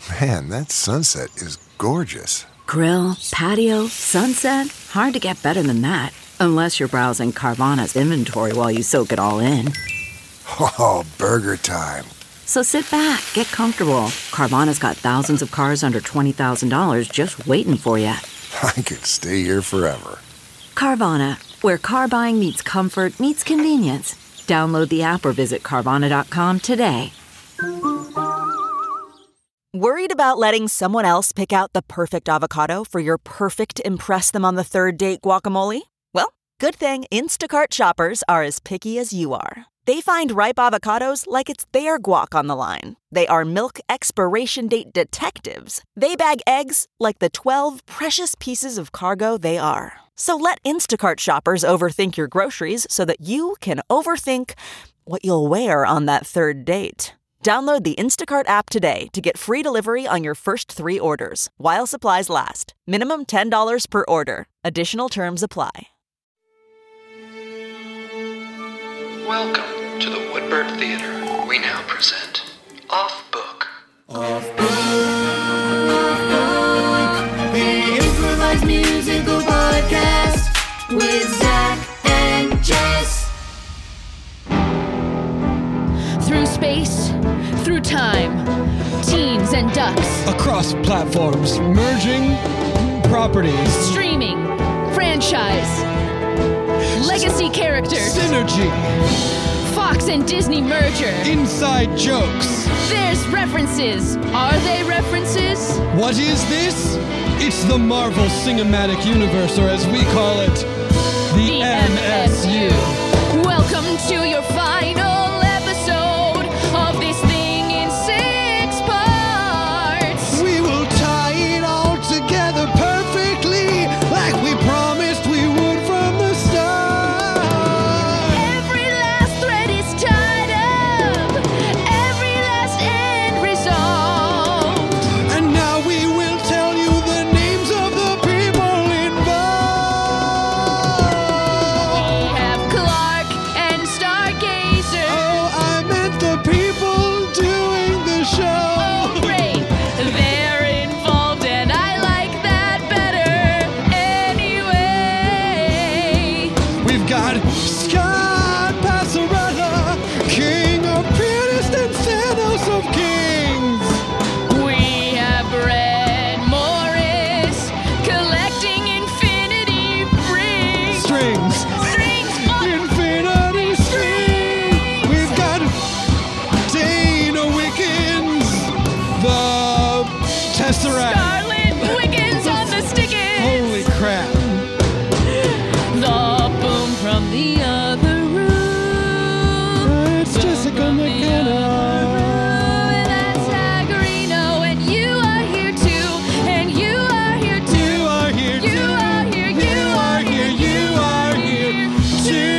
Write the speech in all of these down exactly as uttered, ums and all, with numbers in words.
Man, that sunset is gorgeous. Grill, patio, sunset. Hard to get better than that. Unless you're browsing Carvana's inventory while you soak it all in. Oh, burger time. So sit back, get comfortable. Carvana's got thousands of cars under twenty thousand dollars just waiting for you. I could stay here forever. Carvana, where car buying meets comfort, meets convenience. Download the app or visit Carvana dot com today. Worried about letting someone else pick out the perfect avocado for your perfect impress-them-on-the-third-date guacamole? Well, good thing Instacart shoppers are as picky as you are. They find ripe avocados like it's their guac on the line. They are milk expiration date detectives. They bag eggs like the twelve precious pieces of cargo they are. So let Instacart shoppers overthink your groceries so that you can overthink what you'll wear on that third date. Download the Instacart app today to get free delivery on your first three orders, while supplies last. Minimum ten dollars per order. Additional terms apply. Welcome to the Woodbird Theater. We now present Off Book. Off Book, Off Book, the improvised musical podcast with Zach and Jess. Through space, through time, teens and ducks. Across platforms, merging properties. Streaming, franchise, legacy characters. Synergy. Fox and Disney merger. Inside jokes. There's references. Are they references? What is this? It's the Marvel Cinematic Universe, or as we call it, the, the M S U. Welcome to your final episode of this thing in six parts. We will tie it all together perfectly, like we promised we would from the start. Every last thread is tied up, every last end resolved. And now we will tell you the names of the people involved. We have Clark and Stargazer. Oh, I meant the people doing the show. Oh, great. They're involved and I like that better anyway. We've got Scott Passarella, King of Pianist and Thanos of Kings. We have Brett Morris collecting infinity rings. Strings. Strings. Oh, Infinity String. We've got Dana Wickens, the Tesseract. Scarlet Wiggins on the stickers. Holy crap. The boom from the other room. It's Jessica From the McKenna. other room. And that's Haggerino. And you are here too. And you are here too. You are here too. You are here. You are here. You are here too.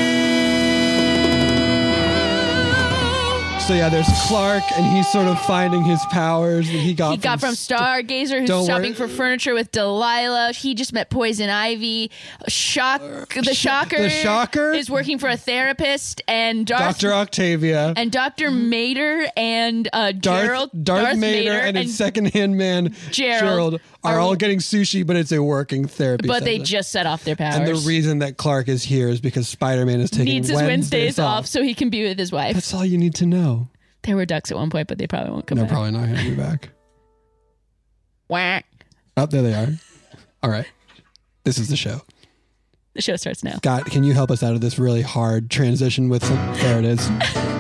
So yeah, there's Clark, and he's sort of finding his powers that he got. He got from Stargazer, who's Don't shopping worry. for furniture with Delilah. He just met Poison Ivy. Shock, the Shocker. The Shocker? is working for a therapist, and Darth, Doctor Octavia. and Doctor Mater and uh, Darth, Gerald, Darth, Mater and his second-hand man Gerald Gerald are, are- all getting sushi, but it's a working therapy but they session. just set off their powers. And the reason that Clark is here is because Spider-Man is taking needs his Wednesdays, Wednesdays off so he can be with his wife. That's all you need to know. There were ducks at one point, but they probably won't come They're back. probably not going to be back. Whack. Oh, there they are. All right. This is the show. The show starts now. Scott, can you help us out of this really hard transition with some... There it is.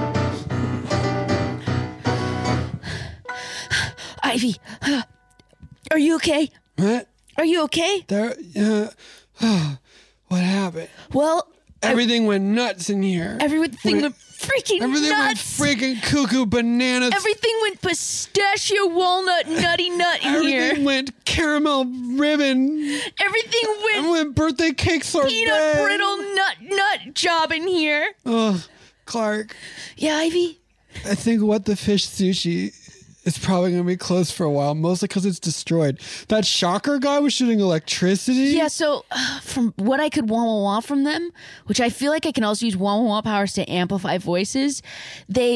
Ivy, are you okay? What? Are you okay? There... Uh, what happened? Well, Everything went nuts in here. everything Went- went freaking Everything nuts. went freaking cuckoo bananas. Everything went pistachio walnut nutty nut in Everything here. went caramel ribbon. Everything And went went birthday cake sorbet. peanut brittle nut nut job in here. Oh, Clark, Yeah, Ivy? I think What the Fish Sushi is probably going to be closed for a while, mostly because it's destroyed. That Shocker guy was shooting electricity. Yeah, so uh, from what I could wah wah wah from them, which I feel like I can also use wah wah wah powers to amplify voices, they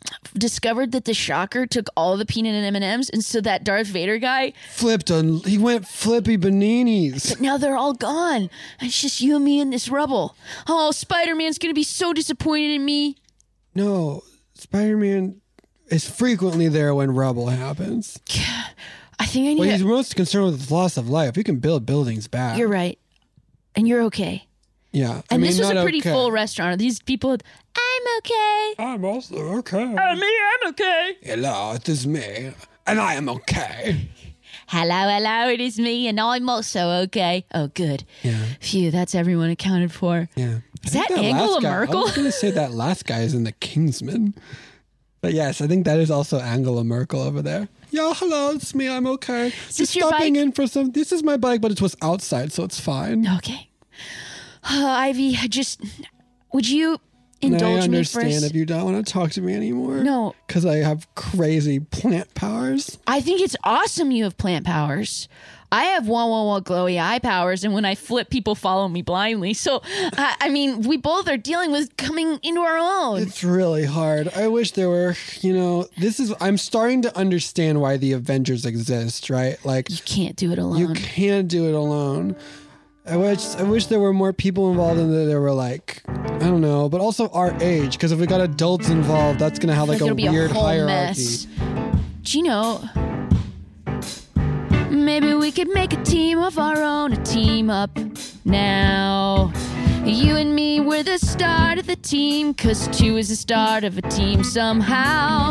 discovered that the Shocker took all the peanut and M and M's, and so that Darth Vader guy, Flipped on. He went flippy bananas. but now they're all gone. It's just you and me in this rubble. Oh, Spider-Man's gonna be so disappointed in me. No, Spider-Man is frequently there when rubble happens. I think I need Well, he's to... most concerned with the loss of life. He can build buildings back. You're right. And you're okay. Yeah. I And mean, this was a not pretty okay. full restaurant. These people, I'm okay. I'm also okay. me, I'm okay. Hello, it is me. And I am okay. Hello, hello, it is me, and I'm also okay. Oh, good. Yeah. Phew, that's everyone accounted for. Yeah. Is I think that Angela last guy- Merkel? I was going to say that last guy is in the Kingsman. But yes, I think that is also Angela Merkel over there. Yeah, hello, it's me. I'm okay. this Just your stopping bike? in for some. This is my bike, but it was outside, so it's fine. Okay. Uh, Ivy, I just, would you And indulge I me understand first? if you don't want to talk to me anymore. No. Because I have crazy plant powers. I think it's awesome you have plant powers. I have wah wah wah glowy eye powers, and when I flip, people follow me blindly. So, I, I mean, we both are dealing with coming into our own. It's really hard. I wish there were, you know, this is, I'm starting to understand why the Avengers exist, right? Like, You can't do it alone. you can't do it alone. I wish I wish there were more people involved in that. There were like, I don't know, but also our age. Because if we got adults involved, that's gonna have like, it'll a be weird a whole hierarchy. mess. Do you know? Maybe we could make a team of our own, a team up now. You and me, we're the start of the team, cause two is the start of a team somehow.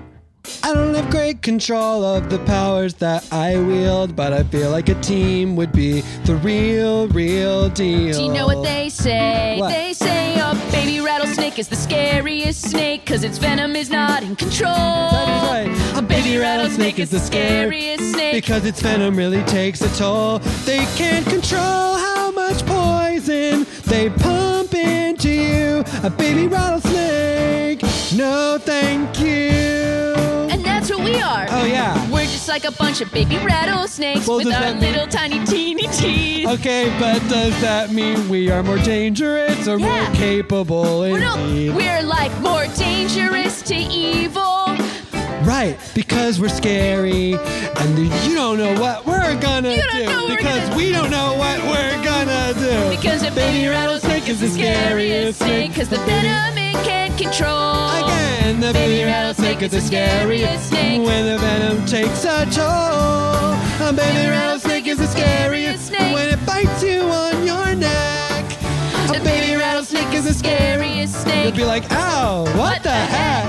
I don't have great control of the powers that I wield, but I feel like a team would be the real, real deal. Do you know what they say? What? They say a baby rattlesnake is the scariest snake, cause its venom is not in control. That is right. A baby rattlesnake is the scariest snake. Because its venom really takes a toll. They can't control how much poison they pump into you. A baby rattlesnake, no thank you. And that's what we are. Oh yeah. We're just like a bunch of baby rattlesnakes Well, with does our that mean- little tiny teeny teeth. Okay, but does that mean we are more dangerous or Yeah. more capable Well, no, indeed? we're like more dangerous to evil. Right, because we're scary and you don't know what we're gonna You don't do. know what we're because gonna- we don't know what we're gonna do. Because a baby rattlesnake is the scariest snake, cause the venom it can't control. Again, the baby rattlesnake is the scariest snake when the venom takes a toll. A baby rattlesnake is the scariest snake when it bites you on your neck. A baby rattlesnake is the scariest snake. You'll be like, ow, what, What the the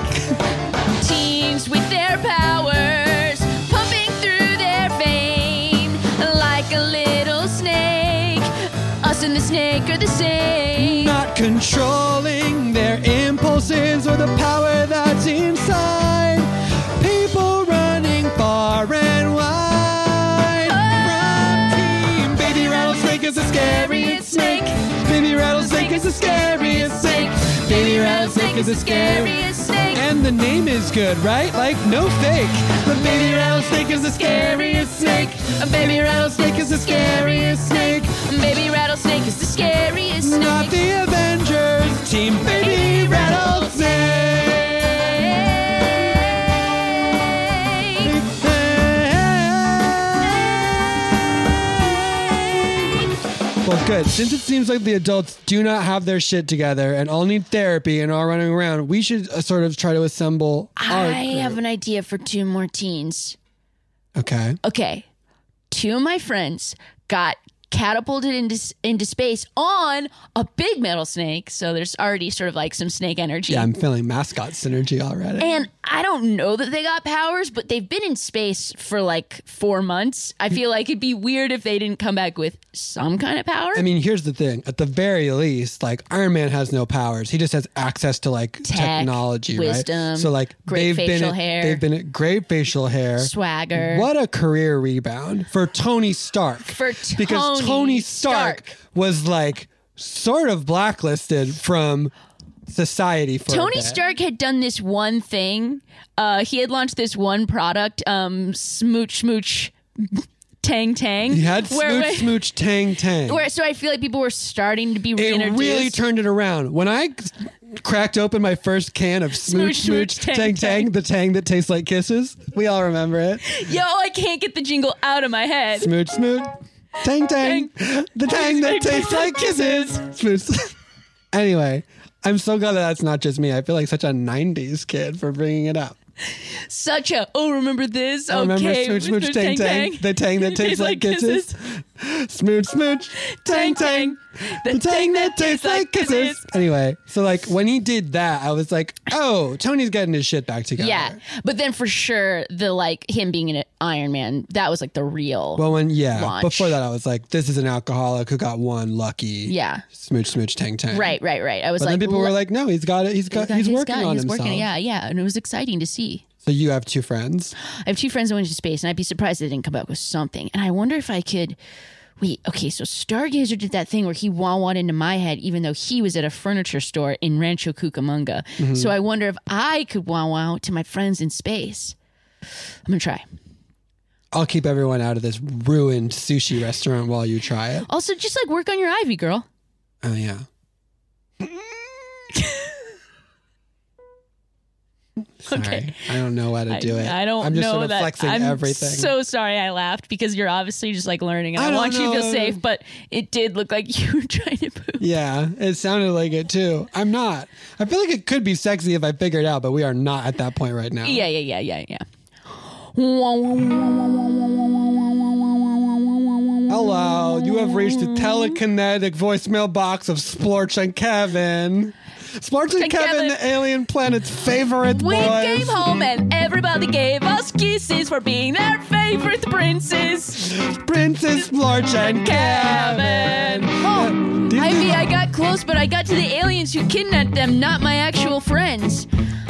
heck? Teams with their powers pumping through their vein like a little snake. Us and the snake are the same. Not controlling their impulses or the power that's inside. People running far and wide. From team, baby rattlesnake is the scariest snake. Baby rattlesnake is the scariest snake. Baby rattlesnake is the scariest snake. And the name is good, right? Like no fake. But baby rattlesnake is the scariest snake. A baby rattlesnake is the scariest snake. Baby rattlesnake is the scariest snake. Not the Avengers, team baby rattlesnake. Well, good. Since it seems like the adults do not have their shit together and all need therapy and are running around, we should uh, sort of try to assemble our I group. have an idea for two more teens. Okay. Okay. Two of my friends got catapulted into into space on a big metal snake. So there's already sort of like some snake energy. Yeah, I'm feeling mascot synergy already. And I don't know that they got powers, but they've been in space for like four months. I feel like it'd be weird if they didn't come back with some kind of power. I mean, here's the thing. At the very least, like Iron Man has no powers. He just has access to like Tech, technology, wisdom, right? So like great they've been facial at, hair. they've been at great facial hair. Swagger. What a career rebound for Tony Stark. For because Tony Tony Stark, Stark. was like sort of blacklisted from society for a Tony bit. Stark had done this one thing. Uh, he had launched this one product, um, Smooch Smooch Tang Tang. He had where- smooch where- smooch tang tang. Where, so I feel like people were starting to be It reintroduced. really turned it around. When I cracked open my first can of Smooch Smooch, Smooch, Smooch, Tang Tang, Tang, Tang. the tang that tastes like kisses. We all remember it. Yo, I can't get the jingle out of my head. Smooch Smooch, Tang Tang, the tang that tastes like kisses. Smooch. Anyway, I'm so glad that that's not just me. I feel like such a nineties kid for bringing it up. Such a, oh, remember this? I remember Okay. Smooch Smooch Tang Tang, the tang that tastes like kisses. Smooch Smooch Tang Tang, the tang that tastes like kisses. Anyway, so like when he did that, I was like, oh, Tony's getting his shit back together. Yeah, but then for sure, the like him being an Iron Man, that was like the real. Well, when yeah, launch. before that, I was like, this is an alcoholic who got one lucky. Yeah. Smooch Smooch Tang Tang. Right, right, right. I was But like, then people were lo- like, no, he's got it. He's got. He's, he's working got it, on he's himself. working, yeah, yeah, and it was exciting to see. So you have two friends. I have two friends that went into space, and I'd be surprised they didn't come back with something. And I wonder if I could. Wait, okay, so Stargazer did that thing where he wah-wah'd into my head, even though he was at a furniture store in Rancho Cucamonga. Mm-hmm. So I wonder if I could wah-wah to my friends in space. I'm gonna try. I'll keep everyone out of this ruined sushi restaurant while you try it. Also, just like work on your Ivy, girl. Oh yeah. Sorry, Okay. I don't know how to I, do it. I don't I'm just know sort of that. flexing I'm everything. so sorry I laughed because you're obviously just like learning, and I I, don't want you to feel know. safe. But it did look like you were trying to poop. Yeah, it sounded like it too. I'm not. I feel like it could be sexy if I figured it out, but we are not at that point right now. Yeah, yeah, yeah, yeah, yeah. Hello, you have reached the telekinetic voicemail box of Splorch and Kevin. Splorch and And Kevin, Kevin. the alien planet's favorite We boys. came home and everybody gave us kisses for being their favorite princes. Princess Splorch and Kevin. Oh, Do you Ivy, think- I got close, but I got to the aliens who kidnapped them, not my actual friends.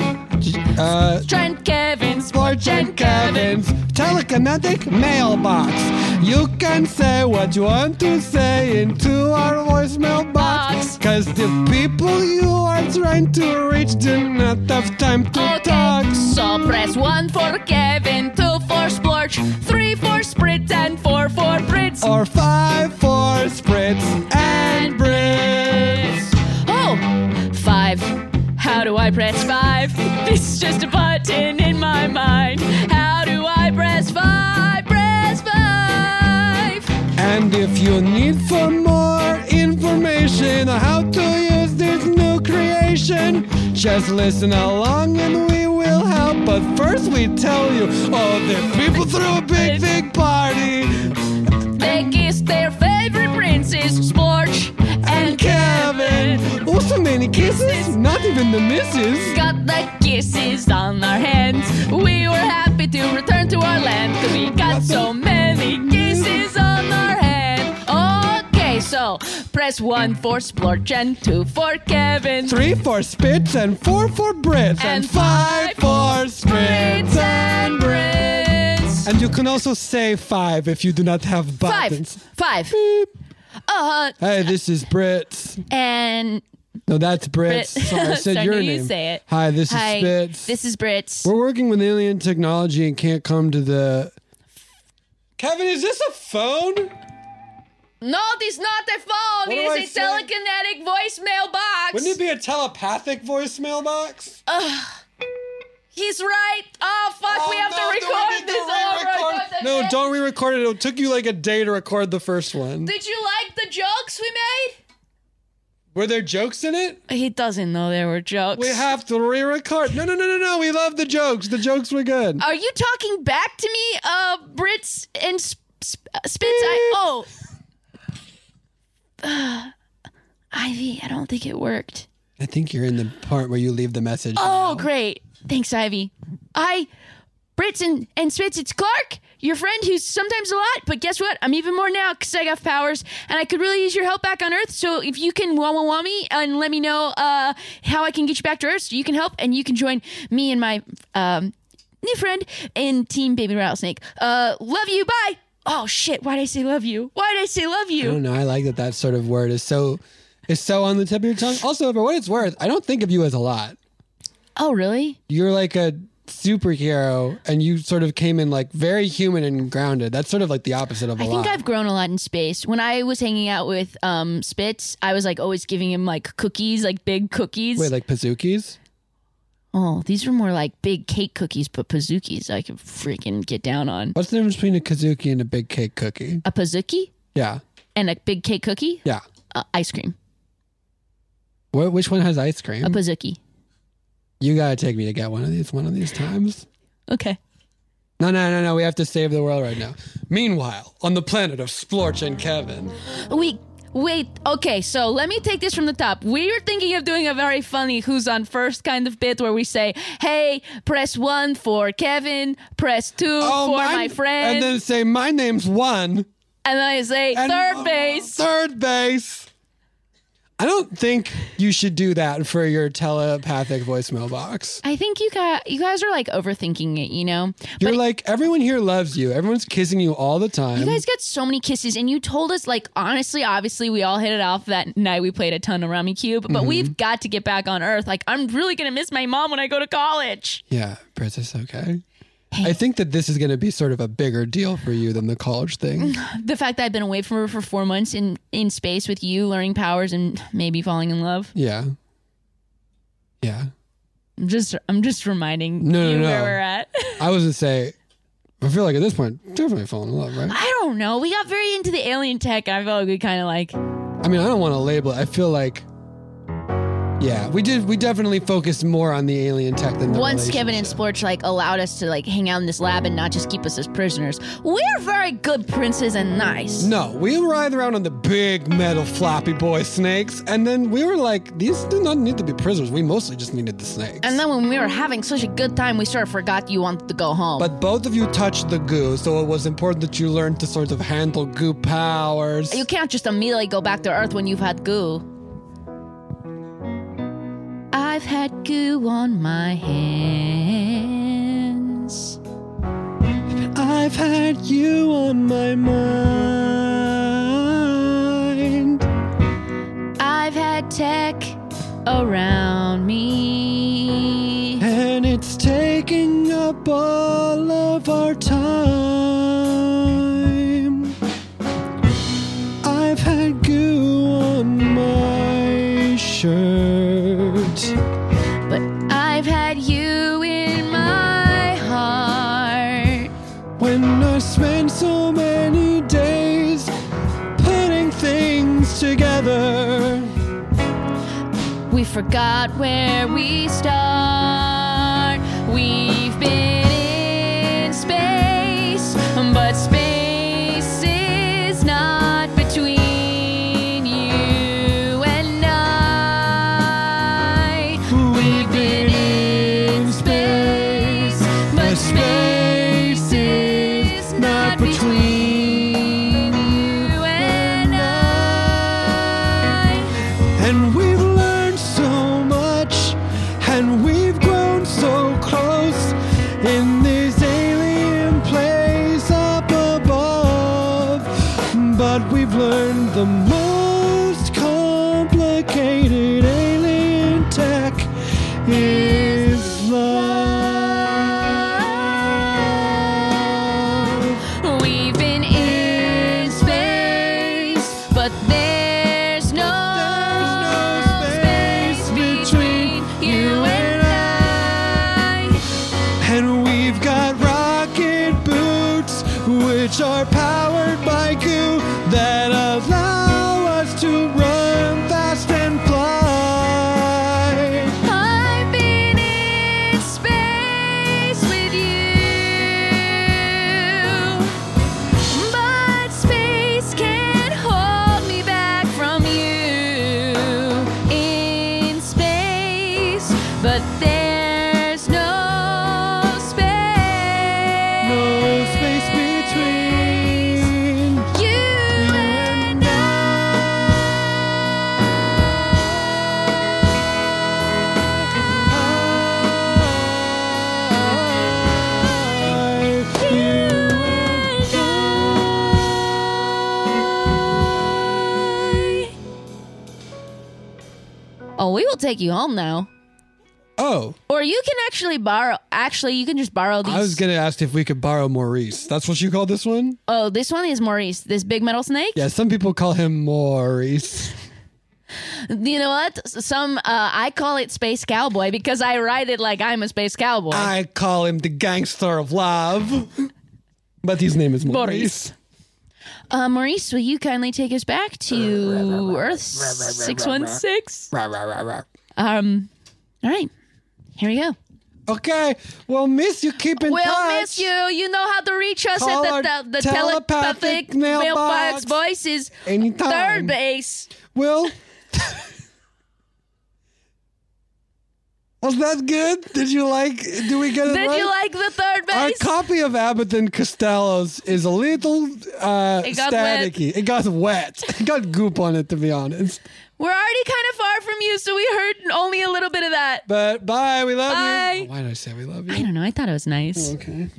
Uh, Trent, Kevin, Splorch and Kevin's telekinetic mailbox. You can say what you want to say into our voicemail box. Box. Cause the people you are trying to reach do not have time to Okay, talk. so press one for Kevin, two for Splorch, three for Spritz, and four for Brits. Or five for Spritz and Brits. Oh, five. How do I press five? This is just a button in my mind. How do I press five? Press five. And if you need for more information on how to use this new creation, just listen along and we will help. But first we tell you, oh, the people threw a big, big party. They kissed their favorite princes, Splorch and Kevin. Oh, so many kisses, not even the misses. Got the kisses on our hands. We were happy to return to our land, 'cause we got so many kisses on our hand. Okay, so press one for Splorch and two for Kevin. Three for Spitz and four for Brits. And, And five five for Spritz and Brits. Brits. And you can also say five if you do not have Five. buttons. Five. Beep. Uh, Hey, this is Brits. and No, that's Brits. Brit. Sorry, I said Sorry, your no, name. you say it. Hi, this Hi, is Spitz. this is Brits. We're working with alien technology and can't come to the. Kevin, is this a phone? No, this is not a phone. What It do I is a say? telekinetic voicemail box. Wouldn't it be a telepathic voicemail box? He's right. Oh, fuck. we have no, to do we record need to this over. re-record? again. No, don't re-record it. It took you like a day to record the first one. Did you like the jokes we made? Were there jokes in it? He doesn't know there were jokes. We have to re-record. No, no, no, no, no. We love the jokes. The jokes were good. Are you talking back to me, uh, Brits and Sp- Sp- uh, Spitz? I- oh. Uh, Ivy, I don't think it worked. I think you're in the part where you leave the message. Oh, now. great. Thanks, Ivy. I, Brits and, and Spitz, it's Clark, your friend who's sometimes a lot, but guess what? I'm even more now because I got powers, and I could really use your help back on Earth. So if you can wah wah wah me and let me know uh, how I can get you back to Earth so you can help, and you can join me and my um, new friend in Team Baby Rattlesnake. Uh, love you. Bye. Oh, shit. Why'd I say love you? Why'd I say love I you? don't know. I like that that sort of word is so is so on the tip of your tongue. Also, for what it's worth, I don't think of you as a lot. Oh, really? You're like a superhero and you sort of came in like very human and grounded. That's sort of like the opposite of a I think lot. I've grown a lot in space. When I was hanging out with um, Spitz, I was like always giving him like cookies, like big cookies. Wait, like Pazookies? Oh, these were more like big cake cookies, but Pazookies I could freaking get down on. What's the difference between a Kazuki and a big cake cookie? A Pazookie Yeah. and a big cake cookie? Yeah. Uh, ice cream. What, which one has ice cream? A Pazookie. You gotta take me to get one of these one of these times. Okay. No, no, no, no. We have to save the world right now. Meanwhile, on the planet of Splorch and Kevin. We wait. Okay, so let me take this from the top. We are thinking of doing a very funny "Who's on first" kind of bit where we say, "Hey, press one for Kevin, press two for mine- my friend," And then say, my name's one. and then I say And- third base. Third base. I don't think you should do that for your telepathic voicemail box. I think you guys, you guys are like overthinking it. You know, You're but like, everyone here loves you. Everyone's kissing you all the time. you guys get so many kisses, and you told us like honestly, obviously, we all hit it off that night. We played a ton of Rummy Cube, but Mm-hmm. we've got to get back on Earth. Like, I'm really gonna miss my mom when I go to college. Yeah, Princess, okay. I think that this is going to be sort of a bigger deal for you than the college thing. The fact that I've been away from her for four months in, in space with you, learning powers and maybe falling in love. Yeah. Yeah. I'm just I'm just reminding No, no, you no. where we're at. I was going to say, I feel like at this point, definitely fall in love, right? I don't know. We got very into the alien tech, and I felt like we kind of like. I mean, I don't want to label it. I feel like, yeah, we did. We definitely focused more on the alien tech than the Once Kevin and relationship. Splorch like allowed us to like hang out in this lab and not just keep us as prisoners, we're very good princes and nice. No, we ride around on the big metal floppy boy snakes, and then we were like, these do not need to be prisoners. We mostly just needed the snakes. And then when we were having such a good time, we sort of forgot you wanted to go home. But both of you touched the goo, so it was important that you learned to sort of handle goo powers. you can't just immediately go back to Earth when you've had goo. I've had goo on my hands. I've had you on my mind. I've had tech around me. And it's taking up all of our time. I've had goo on my shirt. But I've had you in my heart. When I spent so many days putting things together. We forgot where we start. We've been in space, but space is not between you and I. We've been in space, but space is not between you and I. And we've learned so much, and we've grown so close in this alien place up above. But we've learned the most complicated alien tech is love. We've been in space, but there's no, space between you and I. And we've got rocket boots, which are powered by goo, that allow us to run fast and fly. I've been in space with you, but space can't hold me back from you. In space, but there's no space. No space between You and I. Oh, we will take you home now. Oh, Or you can actually borrow. Actually, you can just borrow these. I was going to ask if we could borrow Maurice. That's what you call this one? Oh, this one is Maurice, this big metal snake. Yeah, some people call him Maurice. You know what? Some uh, I call it Space Cowboy because I ride it like I'm a space cowboy. I call him the gangster of love. But his name is Maurice. Maurice. Uh, Maurice, will you kindly take us back to Earth six one six? Um, all right. Here we go. Okay, well, miss, you keep in We'll touch. miss you. You know how to reach us Call at our the, the, the telepathic telepathic mailbox. mailbox voices. Anytime. Third base. Will? Was that good? Did you like, do we get it Did right? you like the third Our base? copy of Abbott and Costello's is a little uh, It got wet. staticky. It got wet. It got goop on it, to be honest. We're already kind of far from you, so we heard only a little bit of that. But bye, we love Bye. you. Oh, why did I say we love you? I don't know. I thought it was nice. Okay.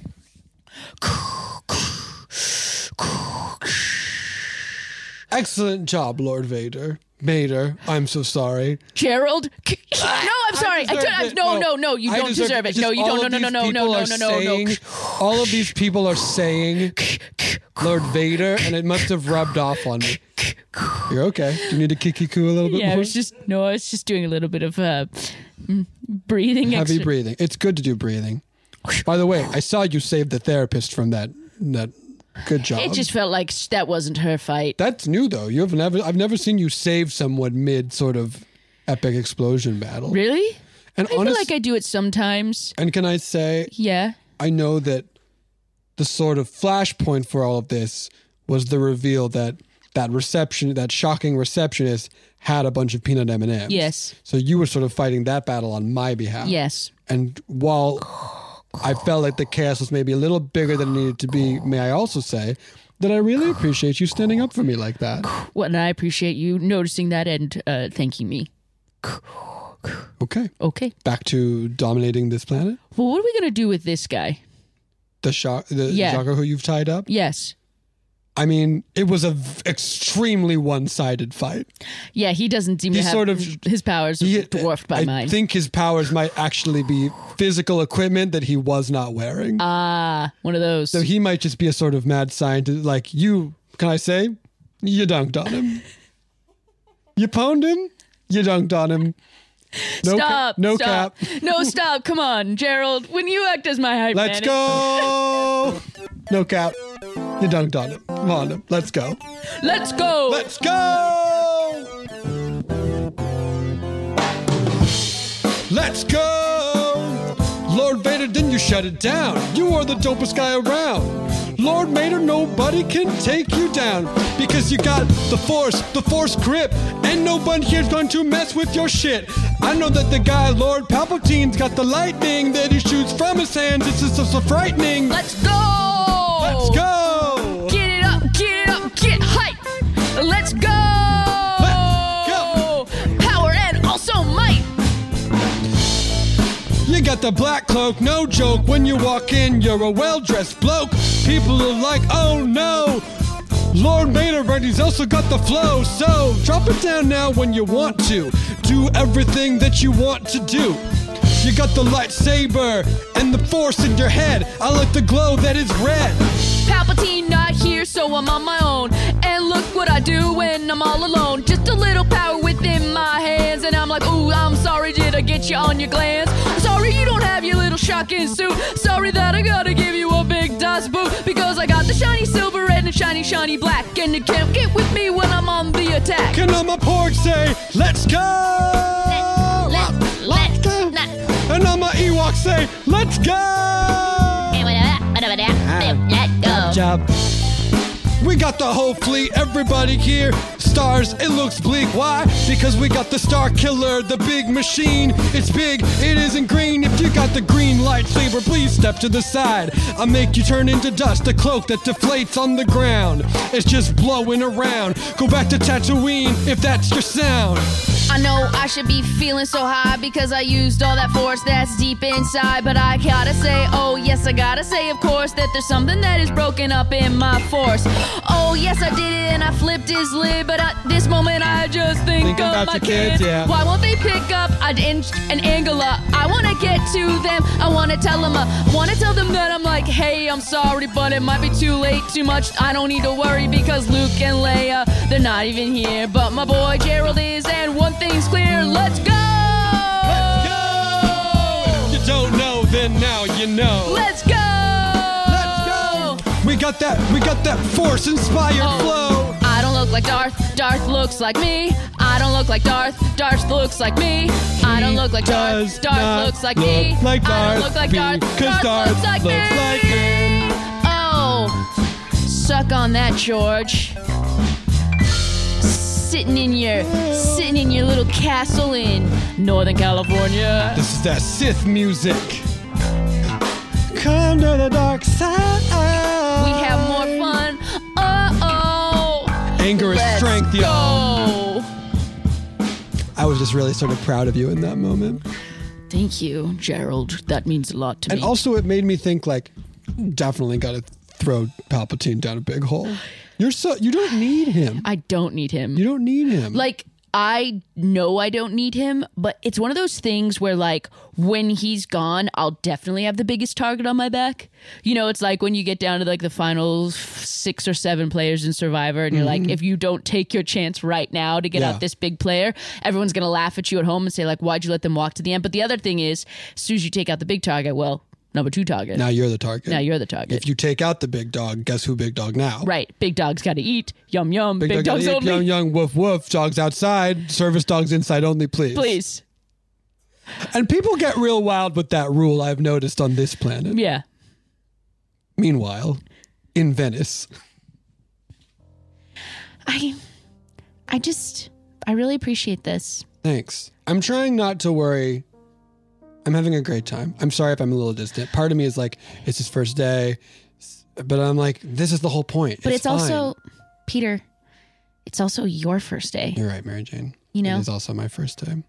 Excellent job, Lord Vader. Vader, I'm so sorry. Gerald? no, I'm sorry. I deserved took, it. no, no, no. You I don't deserve deserve it. Just No, you all don't. No, of no, no, these no, no, people no, are no, no, no. saying- All of these people are saying Lord Vader, and it must have rubbed off on me. You're okay. Do you need to kiki-coo a little bit Yeah, I more? was just no. I was just doing a little bit of uh, mm, breathing. Heavy extra- breathing. It's good to do breathing. By the way, I saw you save the therapist from that. That good job. It just felt like that wasn't her fight. That's new though. You have never. I've never seen you save someone mid sort of epic explosion battle. Really? And I feel honest, like I do it sometimes. and can I say, Yeah. I know that the sort of flashpoint for all of this was the reveal that that reception, that shocking receptionist, had a bunch of peanut M and M's. Yes. So you were sort of fighting that battle on my behalf. Yes. And while I felt like the chaos was maybe a little bigger than it needed to be, may I also say that I really appreciate you standing up for me like that. Well, and I appreciate you noticing that and uh, thanking me. Okay. Okay. Back to dominating this planet. Well, what are we gonna do with this guy? The shock, the Yeah. Jocko who you've tied up. Yes. I mean, it was a v- extremely one-sided fight. Yeah, he doesn't seem He to have sort of- his powers He- dwarfed by I mine. think his powers might actually be physical equipment that he was not wearing. Ah, one of those. So he might just be a sort of mad scientist. Like you, can I say? You dunked on him. You pwned him. You dunked on him. No stop. Cap, no stop. cap. No, stop. Come on, Gerald. When you act as my hype Let's man, go. No cap. You dunked on him. Come on him. Let's go. Let's go. Let's go. Let's go. Lord Vader, didn't you shut it down? You are the dopest guy around. Lord Vader, nobody can take you down because you got the force, the force grip, and nobody here's going to mess with your shit. I know that the guy, Lord Palpatine's got the lightning that he shoots from his hands. It's just so, so frightening. Let's go. Let's go. Get it up. Get it up. Get hype. Let's go. Let's go. Power and also might. You got the black cloak, no joke. When you walk in, you're a well-dressed bloke. People are like, oh no, Lord Vader, but he's also got the flow. So drop it down now when you want to. Do everything that you want to do. You got the lightsaber and the force in your head. I like the glow that is red. Palpatine not here, so I'm on my own. And look what I do when I'm all alone. Just a little power within my hands, and I'm like, ooh, I'm sorry, did I get you on your glands? Sorry you don't have your little shocking suit. Sorry that I gotta give you a big dust boot, because I got the shiny silver red and shiny shiny black, and you can't get with me when I'm on the attack. Can all my porgs say, let's go? Let's, let's go. And all my Ewoks say, let's go? Let go. Job. We got the whole fleet, everybody here. Stars, it looks bleak. Why? Because we got the Star Killer, the big machine. It's big, it isn't green. If you got the green lightsaber, please step to the side. I'll make you turn into dust, a cloak that deflates on the ground. It's just blowing around. Go back to Tatooine if that's your sound. I know I should be feeling so high because I used all that force that's deep inside. But I gotta say, oh yes, I gotta say, of course, that there's something that is broken up in my force. Oh yes, I did it and I flipped his lid. But at this moment I just think, Think of about my your kids, kids. yeah. Why won't they pick up an, an Angela? I wanna get to them. I wanna tell them, I wanna tell them that I'm like, hey, I'm sorry, but it might be too late, too much. I don't need to worry because Luke and Leia, they're not even here. But my boy Gerald is, and one thing's clear, let's go! Let's go! You don't know, then now you know. Let's go! Let's go! We got that, we got that force-inspired Oh, flow. I don't look like Darth, Darth looks like me. I don't look like Darth, Darth looks like me. I don't look like Does Darth, Darth not looks like look me. like I Darth, don't look like Darth, because Darth, Darth looks like looks me. like him. Oh, suck on that, George. Sitting in your, sitting in your little castle in Northern California. This is that Sith music. Come to the dark side. We have more fun. Uh-oh. Anger is Let's strength, y'all. go. I was just really sort of proud of you in that moment. Thank you, Gerald. That means a lot to And me. also it made me think like, definitely got to throw Palpatine down a big hole. You're so, you don't need him. I don't need him. You don't need him. Like, I know I don't need him, but it's one of those things where, like, when he's gone, I'll definitely have the biggest target on my back. You know, it's like when you get down to, like, the final six or seven players in Survivor, and you're like, if you don't take your chance right now to get Yeah. out this big player, everyone's going to laugh at you at home and say, like, why'd you let them walk to the end? But the other thing is, as soon as you take out the big target, well, number two target. now you're the target. Now you're the target. If you take out the big dog, guess who big dog now? Right. Big dog's got to eat. Yum, yum. Big, Big, dog dog's gotta eat, only. young, young, woof, woof. Dogs outside. Service dogs inside only, please. Please. And people get real wild with that rule, I've noticed on this planet. Yeah. Meanwhile, in Venice. I, I just, I really appreciate this. Thanks. I'm trying not to worry. I'm having a great time. I'm sorry if I'm a little distant. Part of me is like, it's his first day. But I'm like, this is the whole point. But it's, fine. also, Peter, it's also your first day. You're right, Mary Jane. You know? It is also my first day.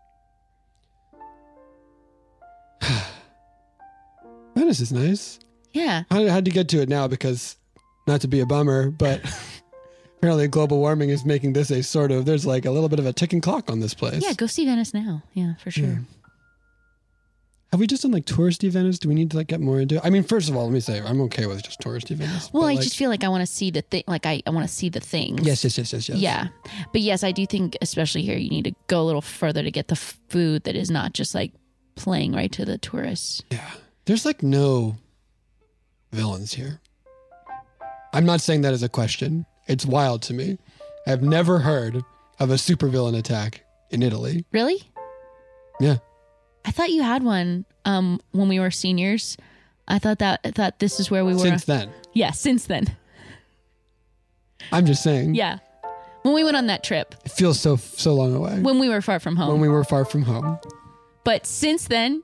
Venice is nice. Yeah. I had to get to it now because, not to be a bummer, but apparently global warming is making this a sort of, there's like a little bit of a ticking clock on this place. Yeah, go see Venice now. Yeah, for sure. Yeah. Have we just done like touristy Venice? Do we need to like get more into it? I mean, first of all, let me say, I'm okay with just touristy Venice. Well, but, I like, just feel like I want to see the thing. Like I, I want to see the things. Yes, yes, yes, yes, yes. Yeah. But yes, I do think, especially here, you need to go a little further to get the food that is not just like playing right to the tourists. Yeah. There's like no villains here. I'm not saying that as a question. It's wild to me. I've never heard of a supervillain attack in Italy. Really? Yeah. I thought you had one um, when we were seniors. I thought that I thought this is where we were. Since then. Yeah, since then. I'm just saying. Yeah. When we went on that trip. It feels so so long away. When we were far from home. When we were far from home. But since then.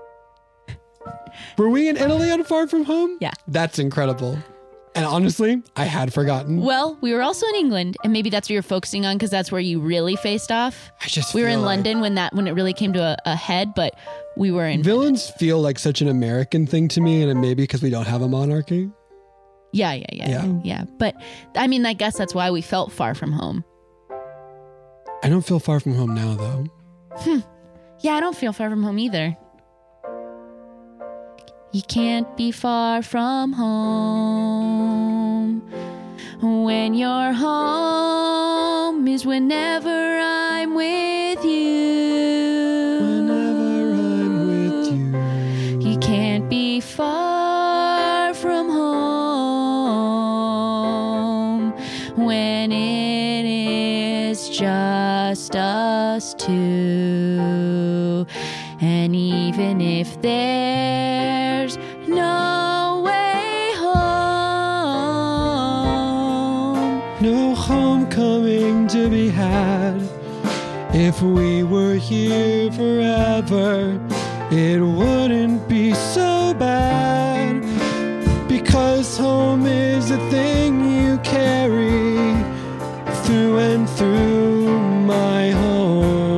Were we in Italy on Far From Home? Yeah. That's incredible. And honestly, I had forgotten. Well, we were also in England, and maybe that's what you're focusing on because that's where you really faced off. I just we were feel in like London when that when it really came to a, a head, but we were in villains feel like such an American thing to me, and it may be because we don't have a monarchy. Yeah, yeah, yeah, Yeah. yeah. But I mean, I guess that's why we felt far from home. I don't feel far from home now, though. Hmm. Yeah, I don't feel far from home either. You can't be far from home. When you're home is whenever I'm with you. Whenever I'm with you. You can't be far from home when it is just us two. And even if there's no way home, No homecoming to be had. If we were here forever, it wouldn't be so bad. Because home is a thing you carry through and through my home.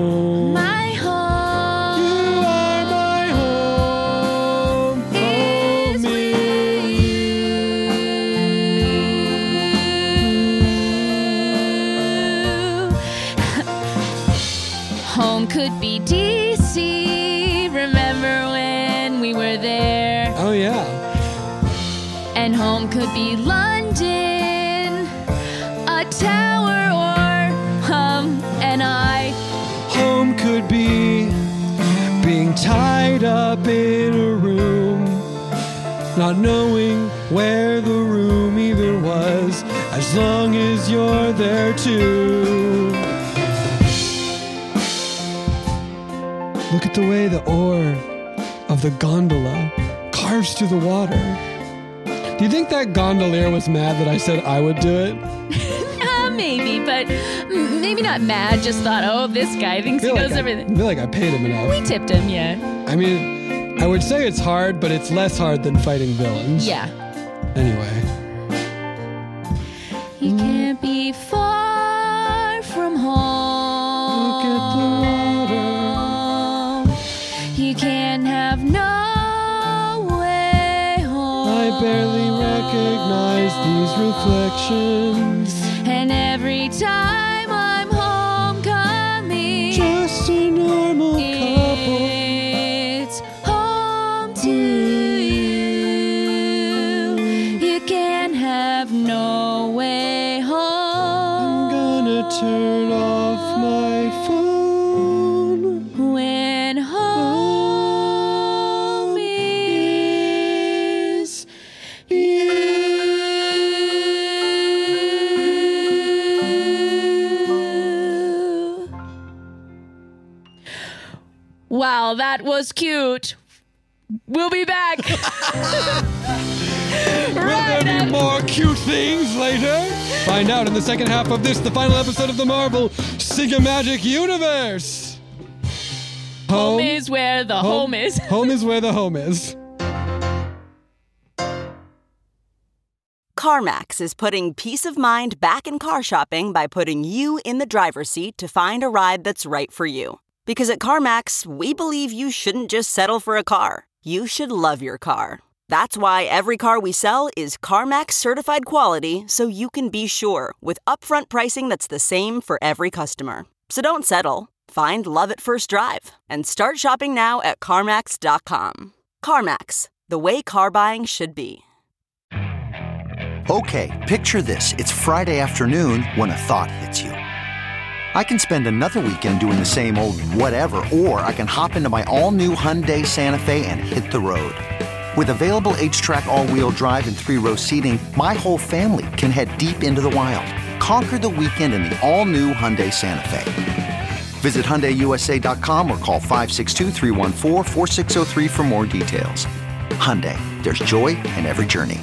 could be London, a tower, or um, an eye. Home could be being tied up in a room, not knowing where the room even was, as long as you're there too. Look at the way the oar of the gondola carves through the water. Do you think that gondolier was mad that I said I would do it? Uh, maybe, but maybe not mad. Just thought, oh, this guy thinks he Feel knows like I- everything. I feel like I paid him enough. We tipped him, yeah. I mean, I would say it's hard, but it's less hard than fighting villains. Yeah. Anyway. You can't be far from home. Look at the water. You can't have no way home. I barely recognize these reflections. And every time I'm homecoming, Just a normal couple. it's home to you. You can't have no way home. I'm gonna turn off my phone. When home is you. Wow, that was cute. We'll be back. Will there be more cute things later? Find out in the second half of this, the final episode of the Marvel Cinemagic Universe. Home is where the home is. Home is where the home is. CarMax is putting peace of mind back in car shopping by putting you in the driver's seat to find a ride that's right for you. Because at CarMax, we believe you shouldn't just settle for a car. You should love your car. That's why every car we sell is CarMax certified quality, so you can be sure with upfront pricing that's the same for every customer. So don't settle. Find love at first drive and start shopping now at CarMax dot com. CarMax, the way car buying should be. Okay, picture this. It's Friday afternoon when a thought hits you. I can spend another weekend doing the same old whatever, or I can hop into my all-new Hyundai Santa Fe and hit the road. With available H-Track all-wheel drive and three-row seating, my whole family can head deep into the wild. Conquer the weekend in the all-new Hyundai Santa Fe. Visit Hyundai U S A dot com or call five six two, three one four, four six zero three for more details. Hyundai, there's joy in every journey.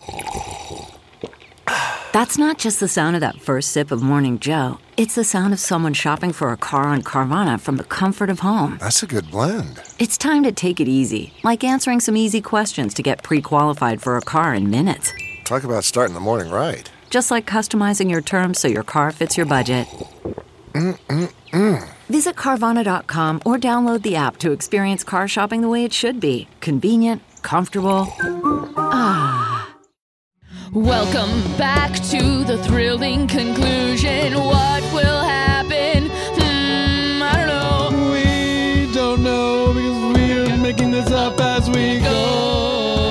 That's not just the sound of that first sip of Morning Joe. It's the sound of someone shopping for a car on Carvana from the comfort of home. That's a good blend. It's time to take it easy, like answering some easy questions to get pre-qualified for a car in minutes. Talk about starting the morning right. Just like customizing your terms so your car fits your budget. Mm-mm-mm. Visit Carvana dot com or download the app to experience car shopping the way it should be. Convenient, comfortable. Ah. Welcome back to the thrilling conclusion. What will happen? Hmm, I don't know. We don't know because we're making this up as we go.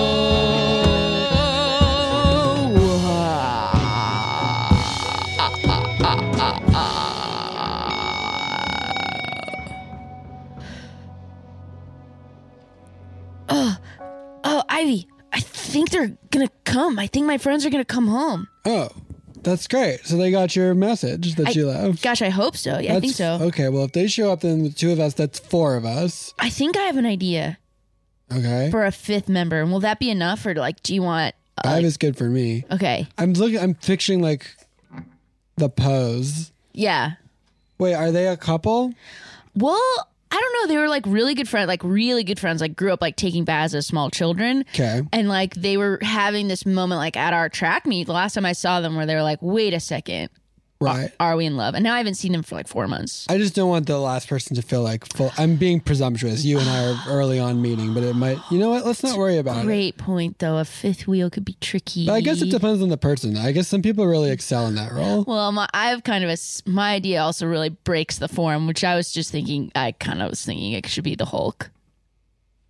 Oh, oh, Ivy, I think they're gonna come. I think my friends are gonna come home. Oh, that's great. So they got your message that I- you left. Gosh, I hope so. Yeah, I think so. That's- Okay, well, if they show up, then the two of us, that's four of us. I think I have an idea Okay. for a fifth member. And will that be enough, or like, do you want? Uh, Five is good for me. okay. I'm looking, I'm picturing like the pose. Yeah. Wait, are they a couple? Well, I don't know. They were like really good friends, like really good friends. Like grew up like taking baths as small children. Okay. And like they were having this moment like at our track meet the last time I saw them where they were like, wait a second, Right. are we in love? And now I haven't seen them for like four months. I just don't want the last person to feel like full. I'm being presumptuous. You and I are early on meeting, but it might, you know what? Let's not worry about it. Great point though. A fifth wheel could be tricky. But I guess it depends on the person. I guess some people really excel in that role. Well, my, I have kind of a, s- my idea also really breaks the form, which I was just thinking, I kind of was thinking it should be the Hulk.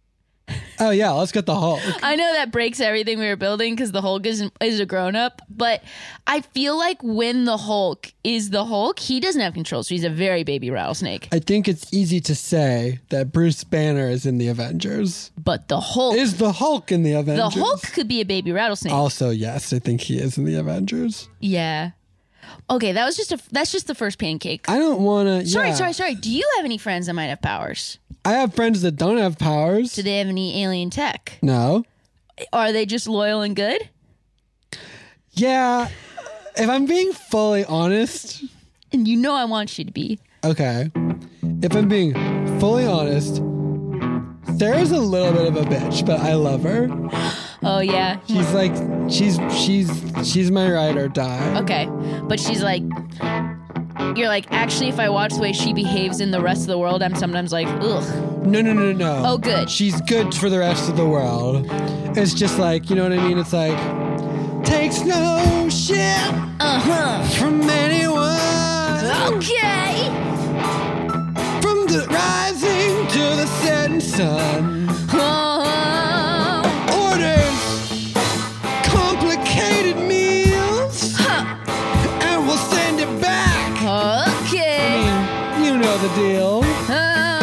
Oh yeah, let's get the Hulk. I know that breaks everything we were building because the Hulk is is a grown up, but I feel like when the Hulk is the Hulk, he doesn't have control, so he's a very baby rattlesnake. I think it's easy to say that Bruce Banner is in the Avengers. But the Hulk Is the Hulk in the Avengers? the Hulk could be a baby rattlesnake. Also, yes, I think he is in the Avengers. Yeah. Okay, that was just a that's just the first pancake. I don't want to. Sorry, yeah. sorry, sorry. Do you have any friends that might have powers? I have friends that don't have powers. Do they have any alien tech? No. Are they just loyal and good? Yeah. If I'm being fully honest. And you know I want you to be. Okay. If I'm being fully honest, Sarah's a little bit of a bitch, but I love her. Oh yeah. She's like, she's, she's, she's my ride or die. Okay. But she's like, you're like, actually, if I watch the way she behaves in the rest of the world, I'm sometimes like, ugh. No, no, no, no, no. Oh, good. She's good for the rest of the world. It's just like, you know what I mean? It's like, takes no shit Uh-huh. from anyone. Okay. From the rising to the setting sun. Oh. Orders complicated meals. Huh. And we'll send it back. Okay. I mean, you know the deal. Oh.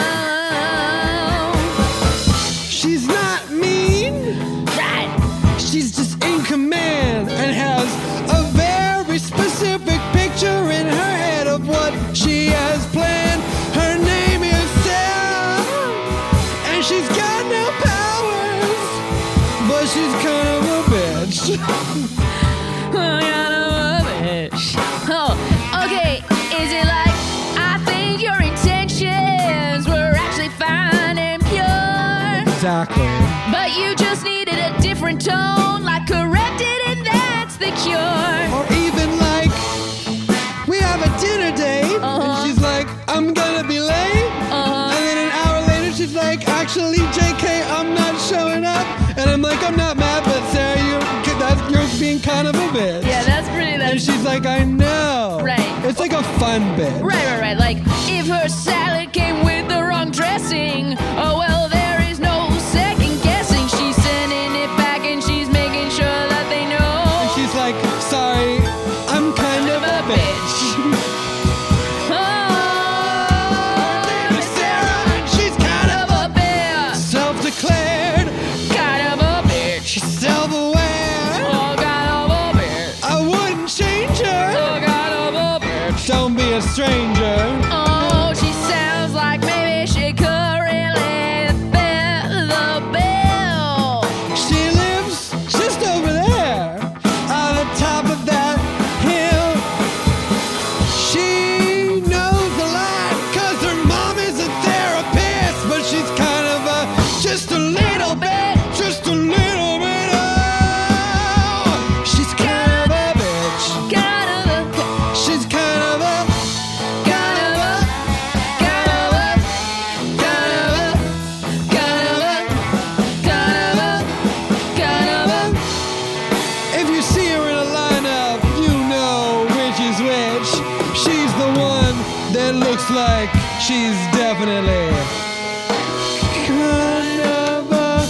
She's not mean. Right. She's just in command and has a very specific picture in her head of what she has planned. Her name is Sarah, and she's got no powers, but she's kind of a bitch. Oh, okay. Is it like I think your intentions were actually fine and pure, Exactly. but you just needed a different tone, like corrected, and that's the cure. Or even like, we have a dinner date, Uh-huh. and she's like, I'm gonna be late. Uh-huh. And then an hour later, she's like, actually, J K, I'm not showing up. And I'm like, I'm not mad, but Sarah, you, that's, you're being kind of a bitch. Yeah, that's pretty. And That's she's like, I know. Right. It's like a fun bitch. right, right, right. Like if her salad came with the wrong dressing, oh well, there is no second guessing. She's sending it back and she's making sure that they know. And she's like, sorry, I'm kind of a bitch. Oh, Her name is Sarah, and she's kind kind of of a bitch, self-declared, kind of a bitch, self-aware. oh, kind of a bitch, I wouldn't change her. oh, kind of a bitch. Don't be a stranger. Oh, she sounds like maybe she could really fit the bill. She lives just over there, on the top of that hill. She knows a lot, cause her mom is a therapist, but she's kind of a, just a little bit, just a little bit of, she's kind of a bitch. Kind of a, She's kind of a, kind of a, kind of a, kind of a, kind of a, kind of a, kind of a. if you see her in a lineup, you know which is which. She's the one that looks like she's definitely kind of a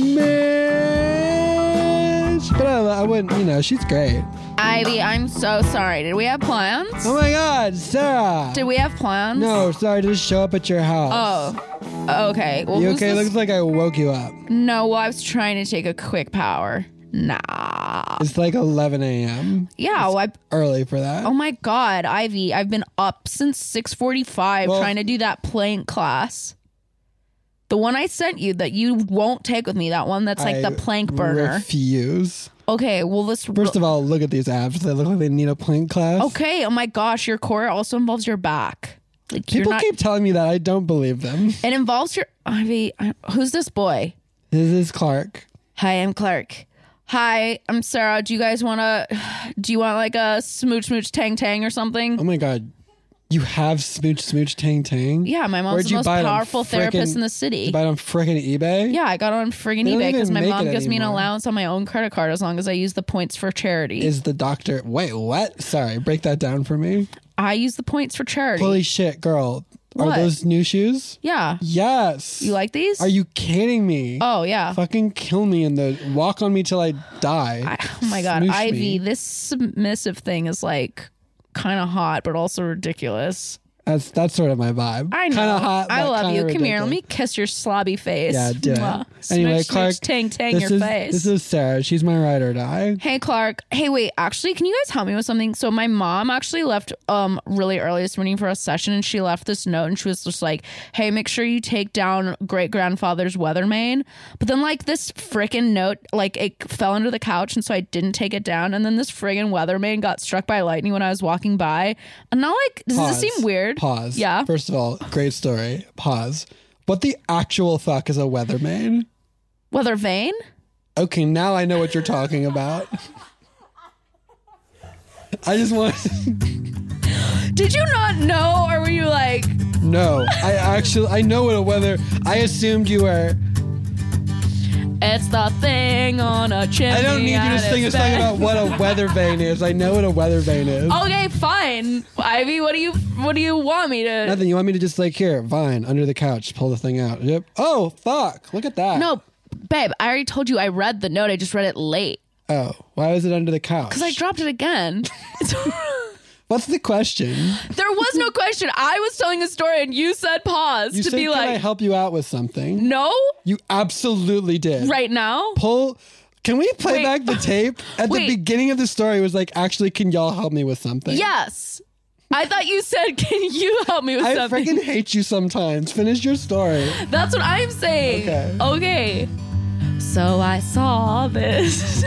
bitch. But I, I wouldn't, you know, she's great. Ivy, I'm so sorry. Did we have plans? Oh my God, Sarah. Did we have plans? No, sorry to just show up at your house. Oh, okay. Well, You who's okay? this- Looks like I woke you up. No, well, I was trying to take a quick power. Nah. It's like eleven a.m. Yeah, well, I, Early for that. oh my God, Ivy, I've been up since six forty-five Well- trying to do that plank class. The one I sent you that you won't take with me, that one that's like I the plank burner. refuse. Okay, well, this. First of all, look at these abs. They look like they need a plank class. Okay, oh my gosh, your core also involves your back. Like People you're not. keep telling me that. I don't believe them. It involves your. Ivy, I, who's this boy? This is Clark. Hi, I'm Clark. Hi, I'm Sarah. Do you guys want to? Do you want like a smooch, smooch, tang, tang, or something? Oh my God. You have Smooch Smooch Tang Tang? Yeah, my mom's Where'd the you most buy it on powerful therapist frickin- in the You city. buy it on frickin' eBay? Yeah, I got it on friggin' They don't eBay because even my make mom it gives me an anymore. allowance on my own credit card as long as I use the points for charity. Is the doctor... Wait, what? Sorry, break that down for me. I use the points for charity. Holy shit, girl. Are What? those new shoes? Yeah. Yes. You like these? Are you kidding me? Oh, yeah. Fucking kill me in the walk on me till I die. I, oh my God. Smoosh Ivy, me. this submissive thing is like kind of hot, but also ridiculous. That's that's sort of my vibe. I know. Kind of hot. I but love you. kinda Come here. Let me ridiculous. kiss your slobby face. Yeah, do it. Mwah. Anyway, Smooch, Clark, smooch, tang, tang this your is, face. This is Sarah. She's my ride or die. Hey, Clark. Hey, wait. Actually, can you guys help me with something? So my mom actually left um really early this morning for a session, and she left this note, and she was just like, "Hey, make sure you take down great grandfather's weather vane." But then like this freaking note, like it fell under the couch, and so I didn't take it down. And then this friggin' weather vane got struck by lightning when I was walking by. And now, like, does Pause. this seem weird? Pause. Yeah. First of all, great story. Pause. What the actual fuck is a weather vane? Weather vane? Okay, now I know what you're talking about. I just want Did you not know, or were you like, no. I actually I know what a weather. I assumed you were. it's the thing on a chimney? I don't need you to and sing a it's song been- about what a weather vane is. I know what a weather vane is. Okay, fine. Ivy, what do you what do you want me to? Nothing. You want me to just like here, Vine, under the couch, pull the thing out. Yep. Oh fuck! Look at that. No, babe, I already told you I read the note. I just read it late Oh, why was it under the couch? because I dropped it again. What's the question? There was no question. I was telling a story and you said pause You to said, be "Can I like, help you out with something?" no, You absolutely did. right now. Pull. Can we play Wait. back the tape? At Wait. the beginning of the story, it was like, actually, can y'all help me with something? Yes. I thought you said, can you help me with I something? freaking hate you sometimes. Finish your story. That's what I'm saying. Okay. Okay. So I saw this.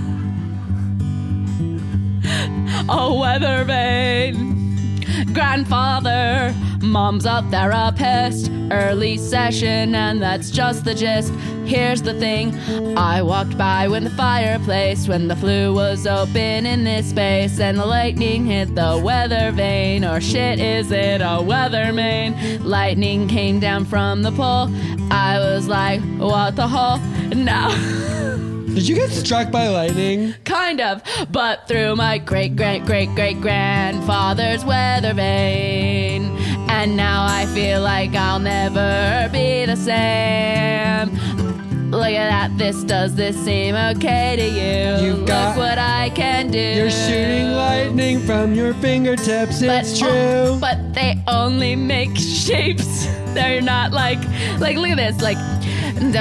A weather vane. Grandfather, mom's a therapist. Early session, and that's just the gist. Here's the thing. I walked by when the fireplace, when the flue was open in this space, and the lightning hit the weather vane. Or shit, is it a weather vane? Lightning came down from the pole. I was like, what the hell? Now. Did you get struck by lightning? Kind of, but through my great great great great grandfather's weather vane. And now I feel like I'll never be the same. Look at that, this does this seem okay to you? You got- Look what I can do. You're shooting lightning from your fingertips. It's But- true. But they only make shapes. They're not like, like, look at this, like, here's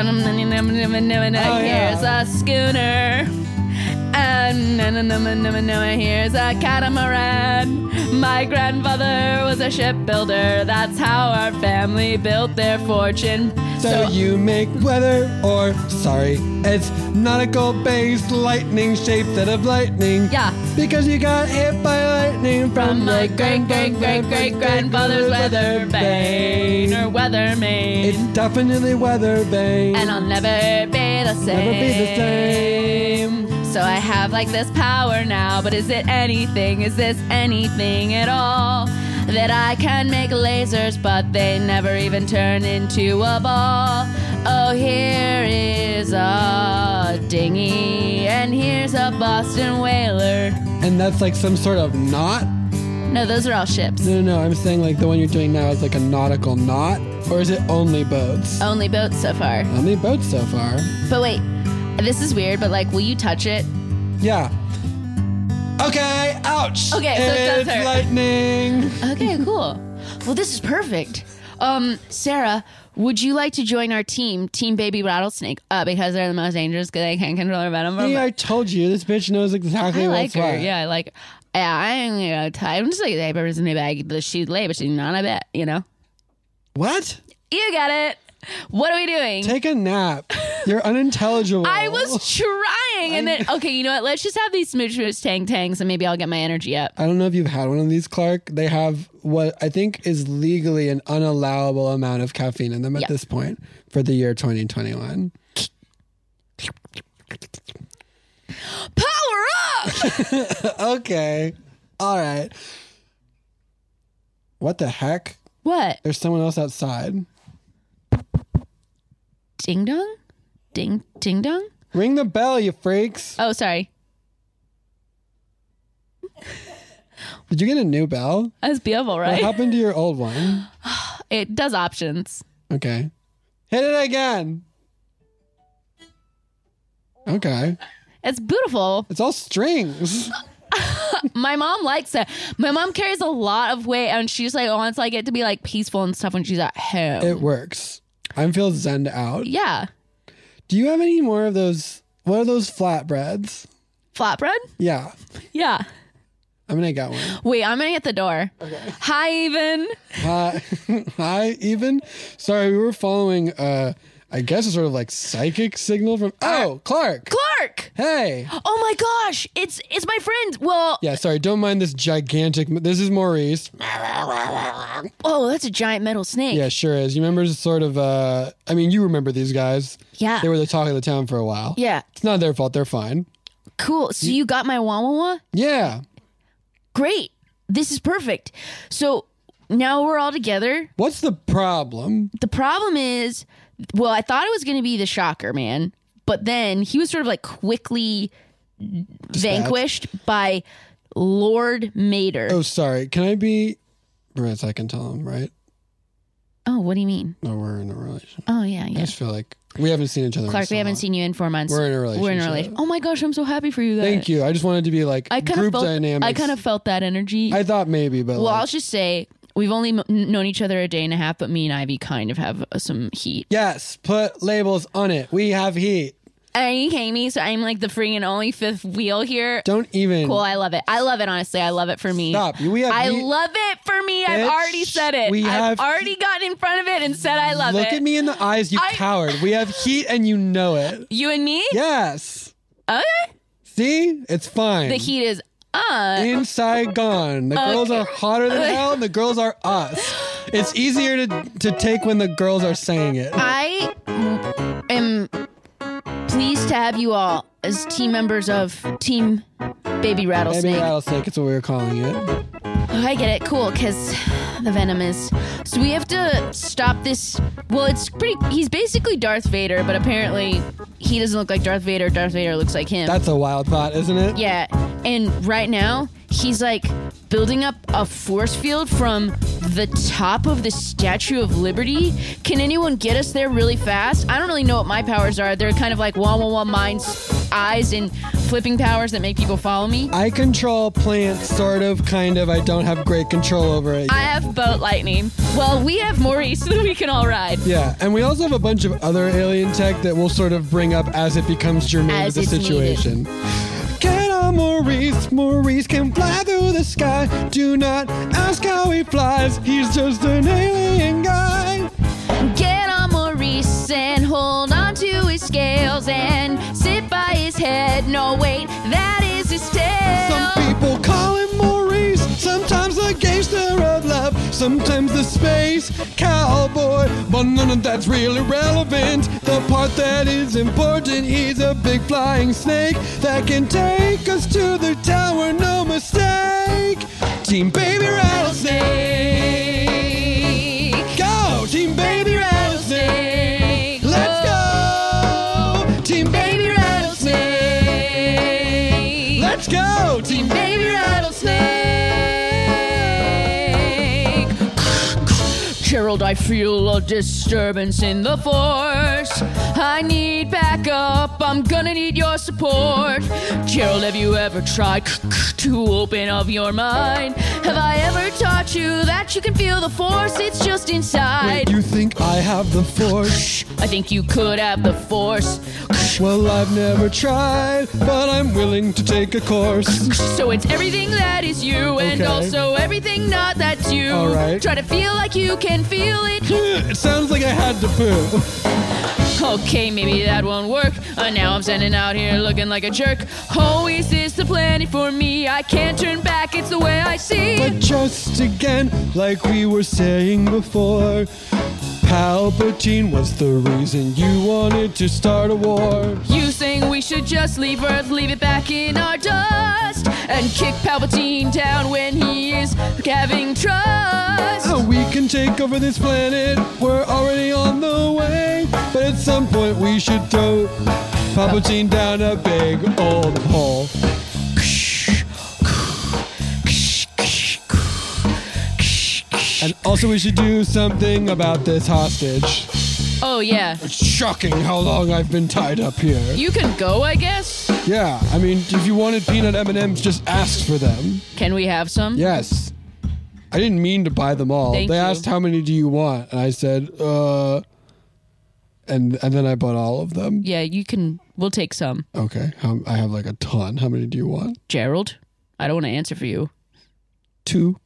yeah. a schooner. And here's a catamaran. My grandfather was a shipbuilder. That's how our family built their fortune. So, you make weather, or sorry, it's nautical based lightning shaped instead of lightning. Yeah. Because you got hit by lightning from, From my your great great great great grandfather's weather vane or weather vane. It's definitely weather vane. And I'll never be the same. Never be the same. So I have like this power now, but is it anything? Is this anything at all? That I can make lasers, but they never even turn into a ball. Oh, here is a dinghy, and here's a Boston whaler. And that's like some sort of knot? No, those are all ships. No, no, no. I'm saying like the one you're doing now is like a nautical knot, or is it only boats? Only boats so far. Only boats so far. But wait, this is weird, but like, will you touch it? Yeah. Okay, ouch. Okay, so it does it's hurt. lightning. Okay, cool. Well, this is perfect. Um, Sarah, would you like to join our team, Team Baby Rattlesnake? Uh, because they're the most dangerous because they can't control their venom. Hey, I told you, this bitch knows exactly I like what's her. what. Yeah, I like her. Yeah, I'm you know, I'm just like that person in the bag. She's late, but she's not a bit, you know? What? You got it. What are we doing? Take a nap. You're unintelligible. I was trying, and then okay, you know what? Let's just have these smooch smooch tang tangs, and maybe I'll get my energy up. I don't know if you've had one of these, Clark. They have what I think is legally an unallowable amount of caffeine in them at Yep. this point for the year twenty twenty-one. Power up! Okay. All right. What the heck? What? There's someone else outside. Ding dong? Ding ding dong? Ring the bell, you freaks. Oh, sorry. Did you get a new bell? That's beautiful, What right? happened to your old one? it does options. Okay. Hit it again. Okay. It's beautiful. It's all strings. My mom likes it. My mom carries a lot of weight, and she's like wants like it to be like peaceful and stuff when she's at home. It works. I feel zen'd out. Yeah. Do you have any more of those? What are those flatbreads? Flatbread? Yeah. Yeah. I'm gonna get one. Wait, I'm gonna get the door. Okay. Hi, Even. Hi, hi, Even. Sorry, we were following. Uh, I guess a sort of like psychic signal from. Oh, Clark. Clark. Hey. Oh my gosh, it's it's my friend. Well. Yeah. Sorry. Don't mind this gigantic. This is Maurice. Oh, that's a giant metal snake. Yeah, sure is. You remember sort of. Uh, I mean, you remember these guys. Yeah. They were the talk of the town for a while. Yeah. It's not their fault. They're fine. Cool. So you got my Wawawa? Yeah. Great. This is perfect. So now we're all together. What's the problem? The problem is, well, I thought it was going to be the Shocker Man, but then he was sort of like quickly vanquished by Lord Mater. Oh, sorry. Can I be? Brett, I can tell him, right? Oh, what do you mean? No, we're in a relationship. Oh, yeah, I yeah. just feel like we haven't seen each other. Clark, in so we haven't long. seen you in four months. We're in a relationship. We're in a relationship. Oh my gosh, I'm so happy for you. That Thank you. I just wanted to be like I kind group of felt, dynamics. I kind of felt that energy. I thought maybe, but well, like, I'll just say we've only m- known each other a day and a half, but me and Ivy kind of have uh, some heat. yes, put labels on it. We have heat. Are you kidding me? So I'm like the freaking only fifth wheel here. Don't even. Cool, I love it. I love it, honestly. I love it for me. Stop. We have I heat. love it for me. I've Bitch, already said it. we have- I've already gotten in front of it and said I love Look it. at me in the eyes, you I- coward. We have heat and you know it. You and me? Yes. Okay. See? It's fine. The heat is uh Inside gone. The girls are hotter than hell and the girls are us. It's easier to, to take when the girls are saying it. I am pleased to have you all as team members of Team Baby Rattlesnake. Maybe rattlesnake is what we were calling it. I get it. Cool, because the venom is... So we have to stop this... Well, it's pretty... He's basically Darth Vader, but apparently he doesn't look like Darth Vader. Darth Vader looks like him. That's a wild thought, isn't it? Yeah, and right now, he's like building up a force field from the top of the Statue of Liberty. Can anyone get us there really fast? I don't really know what my powers are. They're kind of like wah wah wah mind's eyes and flipping powers that make people follow me. I control plants, sort of, kind of. I don't have great control over it. I have boat lightning. Well, we have Maurice that we can all ride. Yeah, and we also have a bunch of other alien tech that we'll sort of bring up as it becomes germane As to the it's situation. Get on Maurice, Maurice can fly through the sky. Do not ask how he flies, he's just an alien guy. Get on Maurice and hold on to his scales and sit by his head. No, wait, that is his tail. Some people call him Maurice, sometimes the gangster of love, sometimes the space cowboy, but none of that's really relevant. The part that is important, he's a big flying snake that can take us to the tower, no mistake. Team Baby Rattlesnake. Go, Team Baby Rattlesnake. Let's go, Team Baby Rattlesnake. Let's go, Team Baby Rattlesnake. Gerald, I feel a disturbance in the force. I need backup. I'm gonna need your support. Gerald, have you ever tried to open up your mind? Have I ever taught you that you can feel the force? It's just inside. Wait, you think I have the force? I think you could have the force. Well, I've never tried, but I'm willing to take a course. So it's everything that is you, and Okay. also everything not that's you. All right. Try to feel like you can feel it. It sounds like I had to poo. Okay, maybe that won't work. Uh, now I'm standing out here looking like a jerk. Oh, is this the planet for me? I can't turn back, it's the way I see. But just again, like we were saying before, Palpatine was the reason you wanted to start a war. You saying we should just leave Earth, leave it back in our dust, and kick Palpatine down when he is having trust. Oh, we can take over this planet, we're already on the way. But at some point we should throw Palpatine down a big old hole. And Also, we should do something about this hostage. Oh, yeah. It's shocking how long I've been tied up here. You can go, I guess? Yeah, I mean, if you wanted peanut M and M's, just ask for them. Can we have some? Yes. I didn't mean to buy them all. Thank they you. asked how many do you want, and I said, uh, and and then I bought all of them. Yeah, you can. We'll take some. Okay, um, I have like a ton. How many do you want? Gerald, I don't want to answer for you. Two.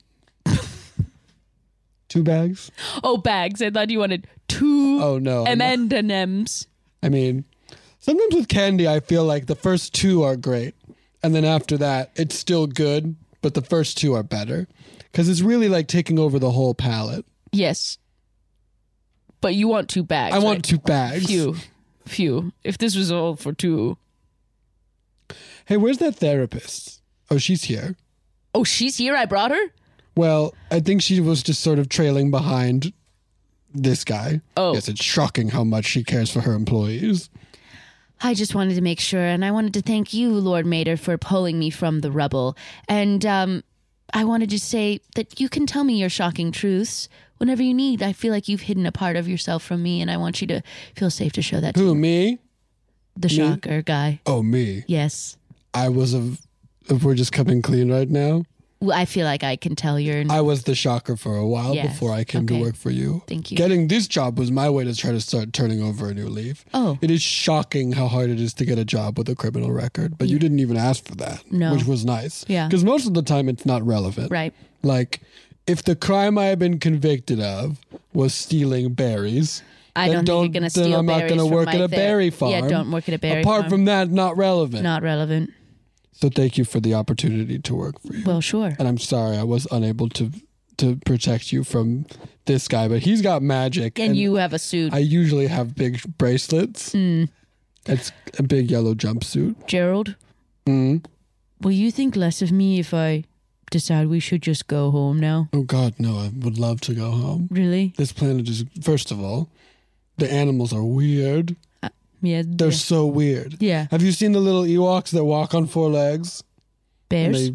Two bags? Oh, bags. I thought you wanted two Oh, no. M and M's. I mean, sometimes with candy, I feel like the first two are great. And then after that, it's still good, but the first two are better. Because it's really like taking over the whole palette. Yes. But you want two bags. I want right? two bags. Few. Few. If this was all for two. Hey, where's that therapist? Oh, she's here. Oh, she's here? I brought her? Well, I think she was just sort of trailing behind this guy. Oh. Yes, it's shocking how much she cares for her employees. I just wanted to make sure, and I wanted to thank you, Lord Mater, for pulling me from the rubble. And um, I wanted to say that you can tell me your shocking truths whenever you need. I feel like you've hidden a part of yourself from me, and I want you to feel safe to show that to Who, me? the shocker guy. Oh, me. Yes. I was a... If we're just coming clean right now, Well, I feel like I can tell you're... I was the shocker for a while Yes. before I came Okay. to work for you. Thank you. Getting this job was my way to try to start turning over a new leaf. Oh. It is shocking how hard it is to get a job with a criminal record, but you didn't even ask for that, No. which was nice. Yeah. Because most of the time it's not relevant. Right. Like, if the crime I have been convicted of was stealing berries... I then don't think you're gonna then steal I'm not berries gonna from work my at a ther- berry farm. Yeah, don't work at a berry Apart farm. from that, not relevant. Not relevant. So thank you for the opportunity to work for you. Well, sure. And I'm sorry I was unable to to protect you from this guy, but he's got magic. And you have a suit. I usually have big bracelets. Mm. It's a big yellow jumpsuit. Gerald, Mm. will you think less of me if I decide we should just go home now? Oh God, no! I would love to go home. Really? This planet is. First of all, the animals are weird. Yeah. They're yeah. so weird. Yeah. Have you seen the little Ewoks that walk on four legs? And Bears? they-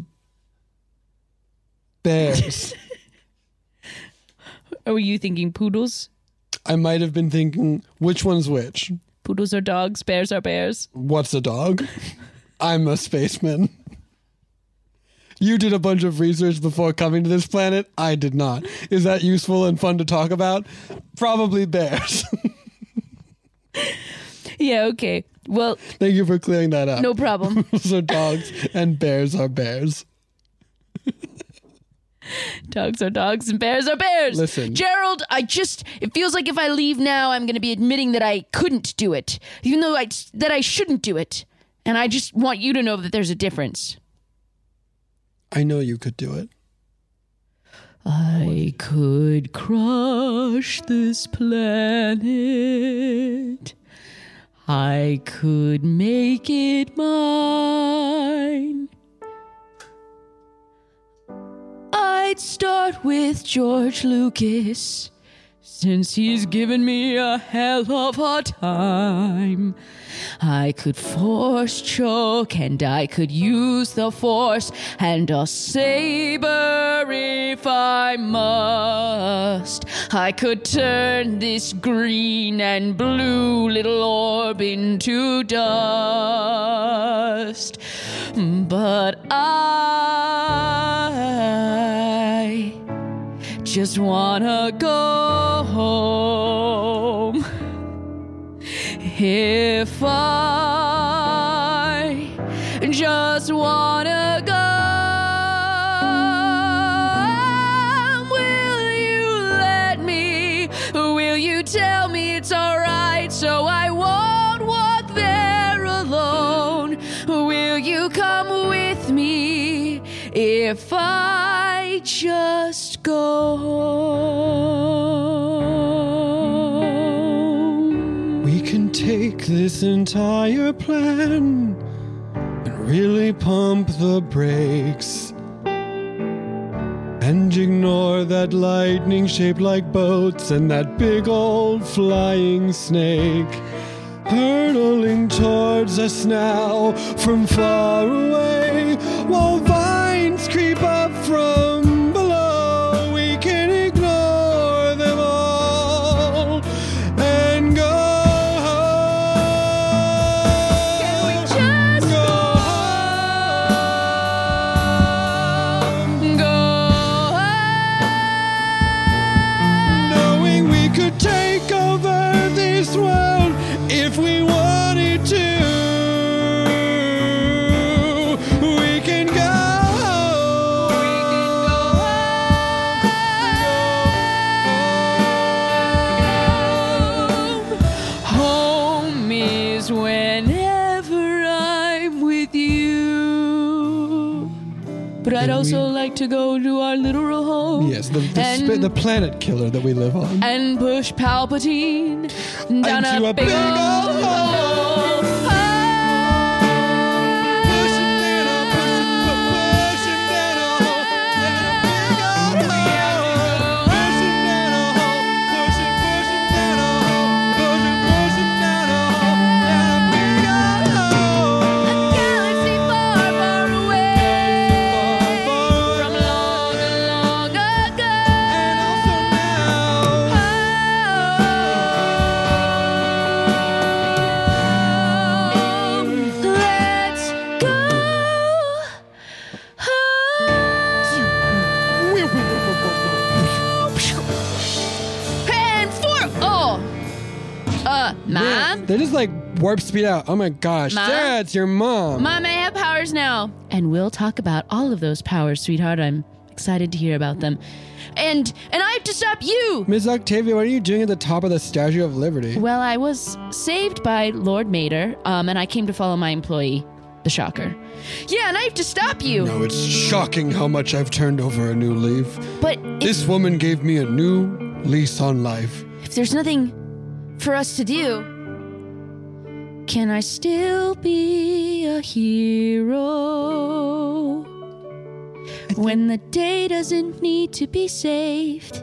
Bears. Or were you thinking poodles? I might have been thinking, which one's which? Poodles are dogs, bears are bears. What's a dog? I'm a spaceman. You did a bunch of research before coming to this planet. I did not. Is that useful and fun to talk about? Probably bears. Yeah, okay. Well, Thank you for clearing that up. no problem. So dogs and bears are bears. Dogs are dogs and bears are bears. Listen. Gerald, I just, it feels like if I leave now, I'm going to be admitting that I couldn't do it, even though I, that I shouldn't do it. And I just want you to know that there's a difference. I know you could do it. I could crush this planet. I could make it mine. I'd start with George Lucas, since he's given me a hell of a time. I could force choke and I could use the force and a saber if I must. I could turn this green and blue little orb into dust. But I just wanna go home. If I just wanna go, will you let me? Will you tell me it's alright so I won't walk there alone? Will you come with me if I just go home? We can take this entire plan and really pump the brakes and ignore that lightning shaped like boats and that big old flying snake hurtling towards us now from far away while vines creep up from below. We can ignore But I'd And also we- like to go to our literal home. Yes, the the, and, sp- the planet killer that we live on. and push Palpatine down Into a, a big, big old old hole. Push him down, oh, push him, pu- push him down a hole, down a big old hole. Push him down a hole, push him, push him down a hole, push him, push him down a hole, down a big old hole. Galaxy far, far away Far, far from away. long, long ago. And also now, Let's go home. And for oh, uh, mom, they just like warp speed out. Oh my gosh, Mom? Sarah, it's your mom. mom, I have powers now, and we'll talk about all of those powers, sweetheart. I'm excited to hear about them, and and I have to stop you. Miss Octavia, what are you doing at the top of the Statue of Liberty? Well, I was saved by Lord Mater, um, and I came to follow my employee, the Shocker. Yeah, and I have to stop you. No, it's shocking how much I've turned over a new leaf. But if, This woman gave me a new lease on life. if there's nothing for us to do, can I still be a hero when the day doesn't need to be saved?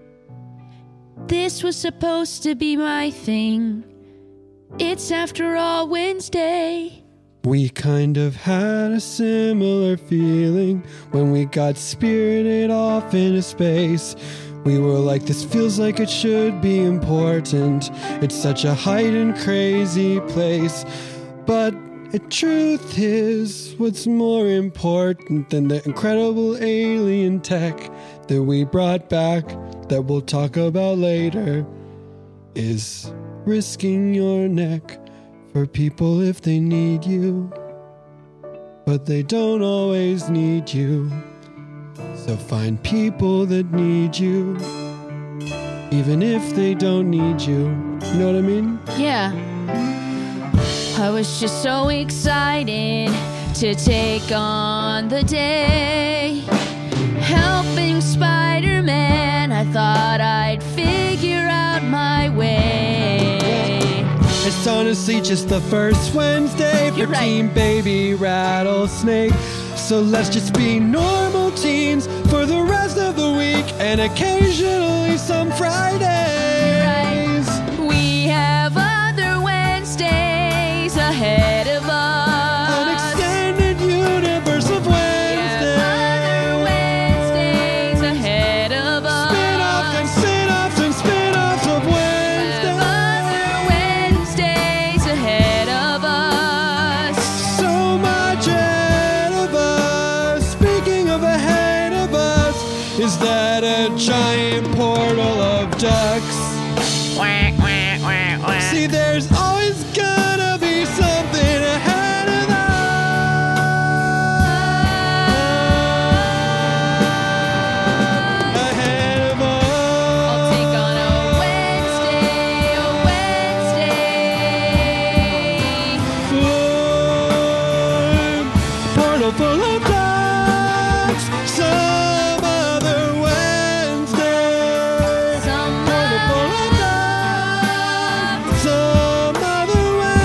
This was supposed to be my thing. It's after all Wednesday. We kind of had a similar feeling when we got spirited off into space. We were like, this feels like it should be important. It's such a heightened, crazy place. But the truth is, what's more important than the incredible alien tech that we brought back, that we'll talk about later, is risking your neck for people if they need you, but they don't always need you. So find people that need you, even if they don't need you. You know what I mean? Yeah. I was just so excited to take on the day. Helping Spider-Man, I thought I'd figure out my way. It's honestly just the first Wednesday for You're right. Team Baby Rattlesnake. So let's just be normal teens for the rest of the week and occasionally some Fridays. We have other Wednesdays ahead of us. An extended universe of We have other Wednesdays. Wednesdays ahead of us. Spin-offs and spin-offs and spin-offs of We Wednesday. have other Wednesdays ahead of us. So much ahead of us. Speaking of ahead of us, is that a giant portal of ducks? Quack, quack, quack, quack. See, there's always gonna be something ahead of us. Ahead of us. I'll take on a Wednesday, a Wednesday. Portal full of ducks. Some other Wednesday. Some Portal full of ducks. Some other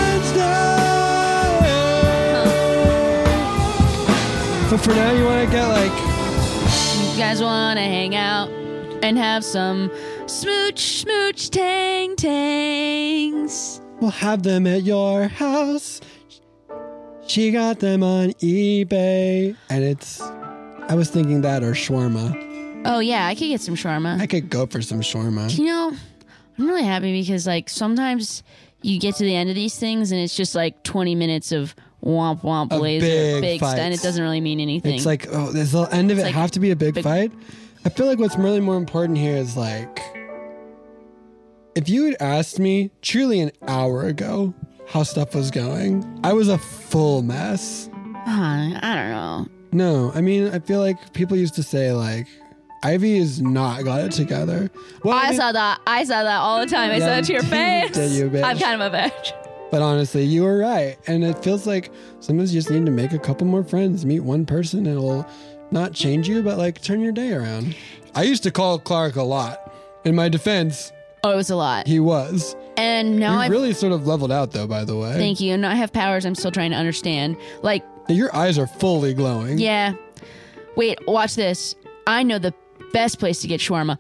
Wednesday. But for now, you want to get like. You guys want to hang out and have some smooch, smooch, tang, tangs. We'll have them at your house. She got them on eBay. And it's. I was thinking that or shawarma. Oh, yeah, I could get some shawarma. I could go for some shawarma. You know, I'm really happy because, like, sometimes you get to the end of these things and it's just like twenty minutes of womp womp Of laser, big big fights. and it doesn't really mean anything. It's like, oh, does the end of it like have to be a big, big- fight? I feel like what's really more important here is like, if you had asked me truly an hour ago how stuff was going, I was a full mess. Uh, I don't know. No, I mean, I feel like people used to say like, Ivy has not got it together. Well, I mean- saw that. I saw that all the time. I Yeah, saw it to your you face. did, you bitch. I'm kind of a bitch. But honestly, you were right. And it feels like sometimes you just need to make a couple more friends, meet one person, and it'll not change you, but like turn your day around. I used to call Clark a lot. In my defense, Oh, it was a lot. he was. And now He I've... really sort of leveled out, though, by the way. Thank you. And now I have powers I'm still trying to understand. Like, Your eyes are fully glowing. yeah. Wait, watch this. I know the best place to get shawarma.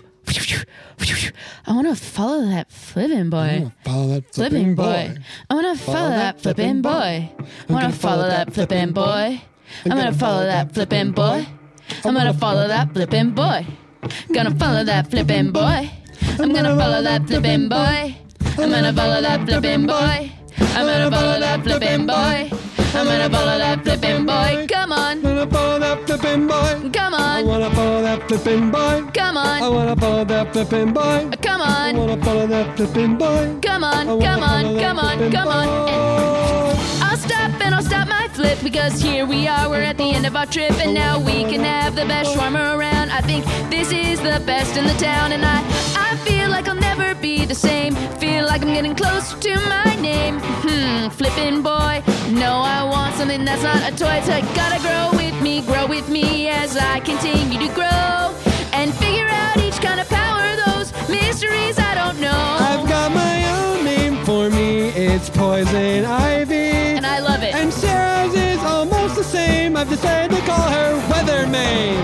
I want to follow that flippin' boy. Follow that Flippin' flipping boy. boy. I want to follow that flippin' boy. I want to follow that flippin' boy. I'm going to follow that flippin' boy. I'm going to follow that flippin' boy. Gonna follow that flippin' boy. I'm gonna follow that flippin' boy. I'm gonna follow that flippin' boy. I'm gonna follow that flippin' boy. I'm gonna follow that flippin' boy. Come on. I'm gonna follow that flipping boy. Come I on. wanna follow that flipping boy. Come I on. wanna follow that flipping boy. Come I on. wanna follow that flipping boy. Come I on. wanna Come on. follow that Come on. flipping Come on. boy. I'll stop and I'll stop my flip because here we are, we're at the end of our trip and now we can have the best shawarma around. I think this is the best in the town and I, I feel like I'll never be the same. Feel like I'm getting closer to my name. Hmm, flippin' boy. No, I want something that's not a toy. So I gotta grow with me, grow with me as I continue to grow and figure out each kind of power, those mysteries I don't know. I've got my own name for me. It's Poison Ivy. And I love it. And Sarah's is almost the same. I've decided to call her Weatherman.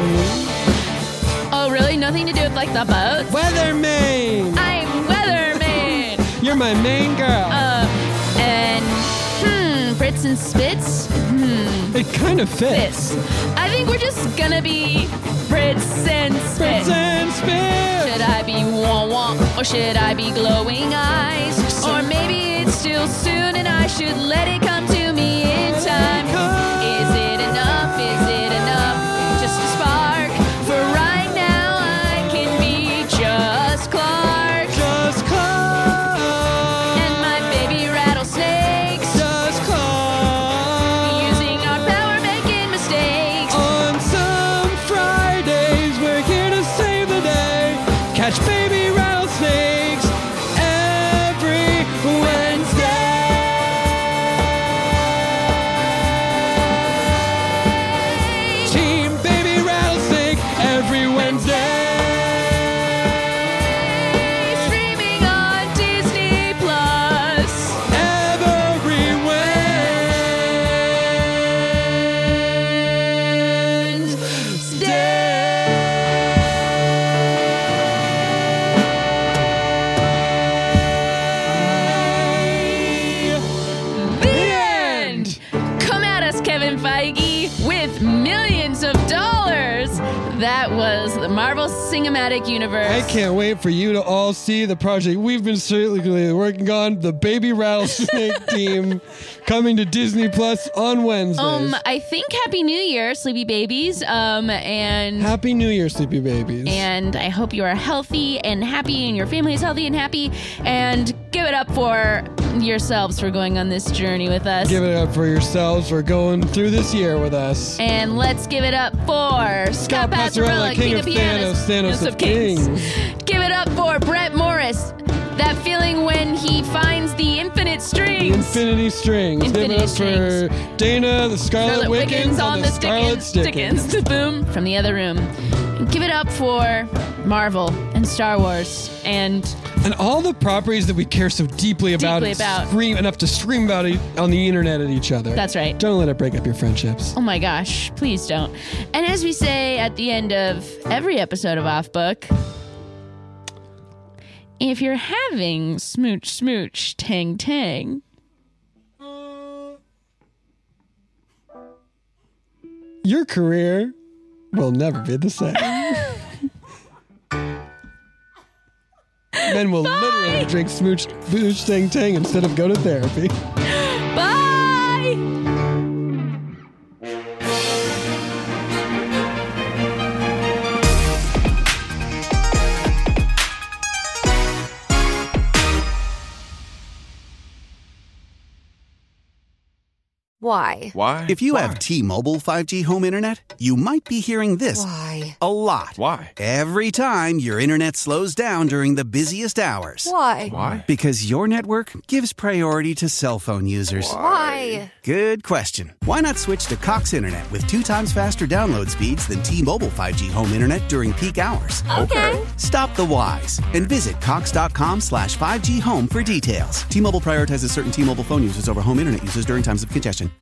Oh, really? Nothing to do with like the boats? Weatherman. I'm Weatherman. You're my main girl. Uh, and hmm, Brits and Spits. Hmm, it kind of fits. Spits. I think we're just gonna be Brits and Spits. Brits and Spits. Should I be wah wah or should I be glowing eyes? Or maybe it's still soon and I should let it come to me in time. Is it enough? Is it enough? Just a spark. For right now, I can be just Clark. Just Clark. And my baby rattlesnakes. Just Clark. Using our power, making mistakes. On some Fridays, we're here to save the day. Catch baby rattlesnakes every Wednesday. Team baby rattlesnake every Wednesday. Streaming on Disney Plus. Every Wednesday. The end. Come at us, Kevin Feige, with millions of dollars. That was the Marvel Cinematic Universe. I can't wait for you to all see the project we've been certainly working on, the Baby Rattlesnake team, coming to Disney Plus on Wednesdays. Um, I think Happy New Year, sleepy babies. Um, and Happy New Year, sleepy babies. and I hope you are healthy and happy, and your family is healthy and happy. And give it up for yourselves for going on this journey with us. Give it up for yourselves for going through this year with us. And let's give it up for Scott Passarella, King, of Pianos, Thanos of Kings. Give it up for Brett Morris. That feeling when he finds the infinite strings. Infinity Strings. Give it Infinity up for Dana, the Scarlet, Scarlet Wiggins, Wiggins on the Scarlet Stickins. Stickins. Boom from the other room. And give it up for Marvel and Star Wars and And all the properties that we care so deeply about, Deeply and about. scream enough to scream about it on the internet at each other. That's right. Don't let it break up your friendships. oh my gosh, please don't. And as we say at the end of every episode of Off Book, if you're having smooch smooch tang tang, Your career will never be the same. Men will literally drink smooch, smooch tang tang instead of go to therapy. bye. Why? Why? If you Why? have T-Mobile five G home internet, you might be hearing this Why? a lot. Why? Every time your internet slows down during the busiest hours. Why? Why? Because your network gives priority to cell phone users. Why? Good question. Why not switch to Cox Internet with two times faster download speeds than T-Mobile five G home internet during peak hours? Okay. Stop the whys and visit cox.com slash 5G home for details. T-Mobile prioritizes certain T-Mobile phone users over home internet users during times of congestion.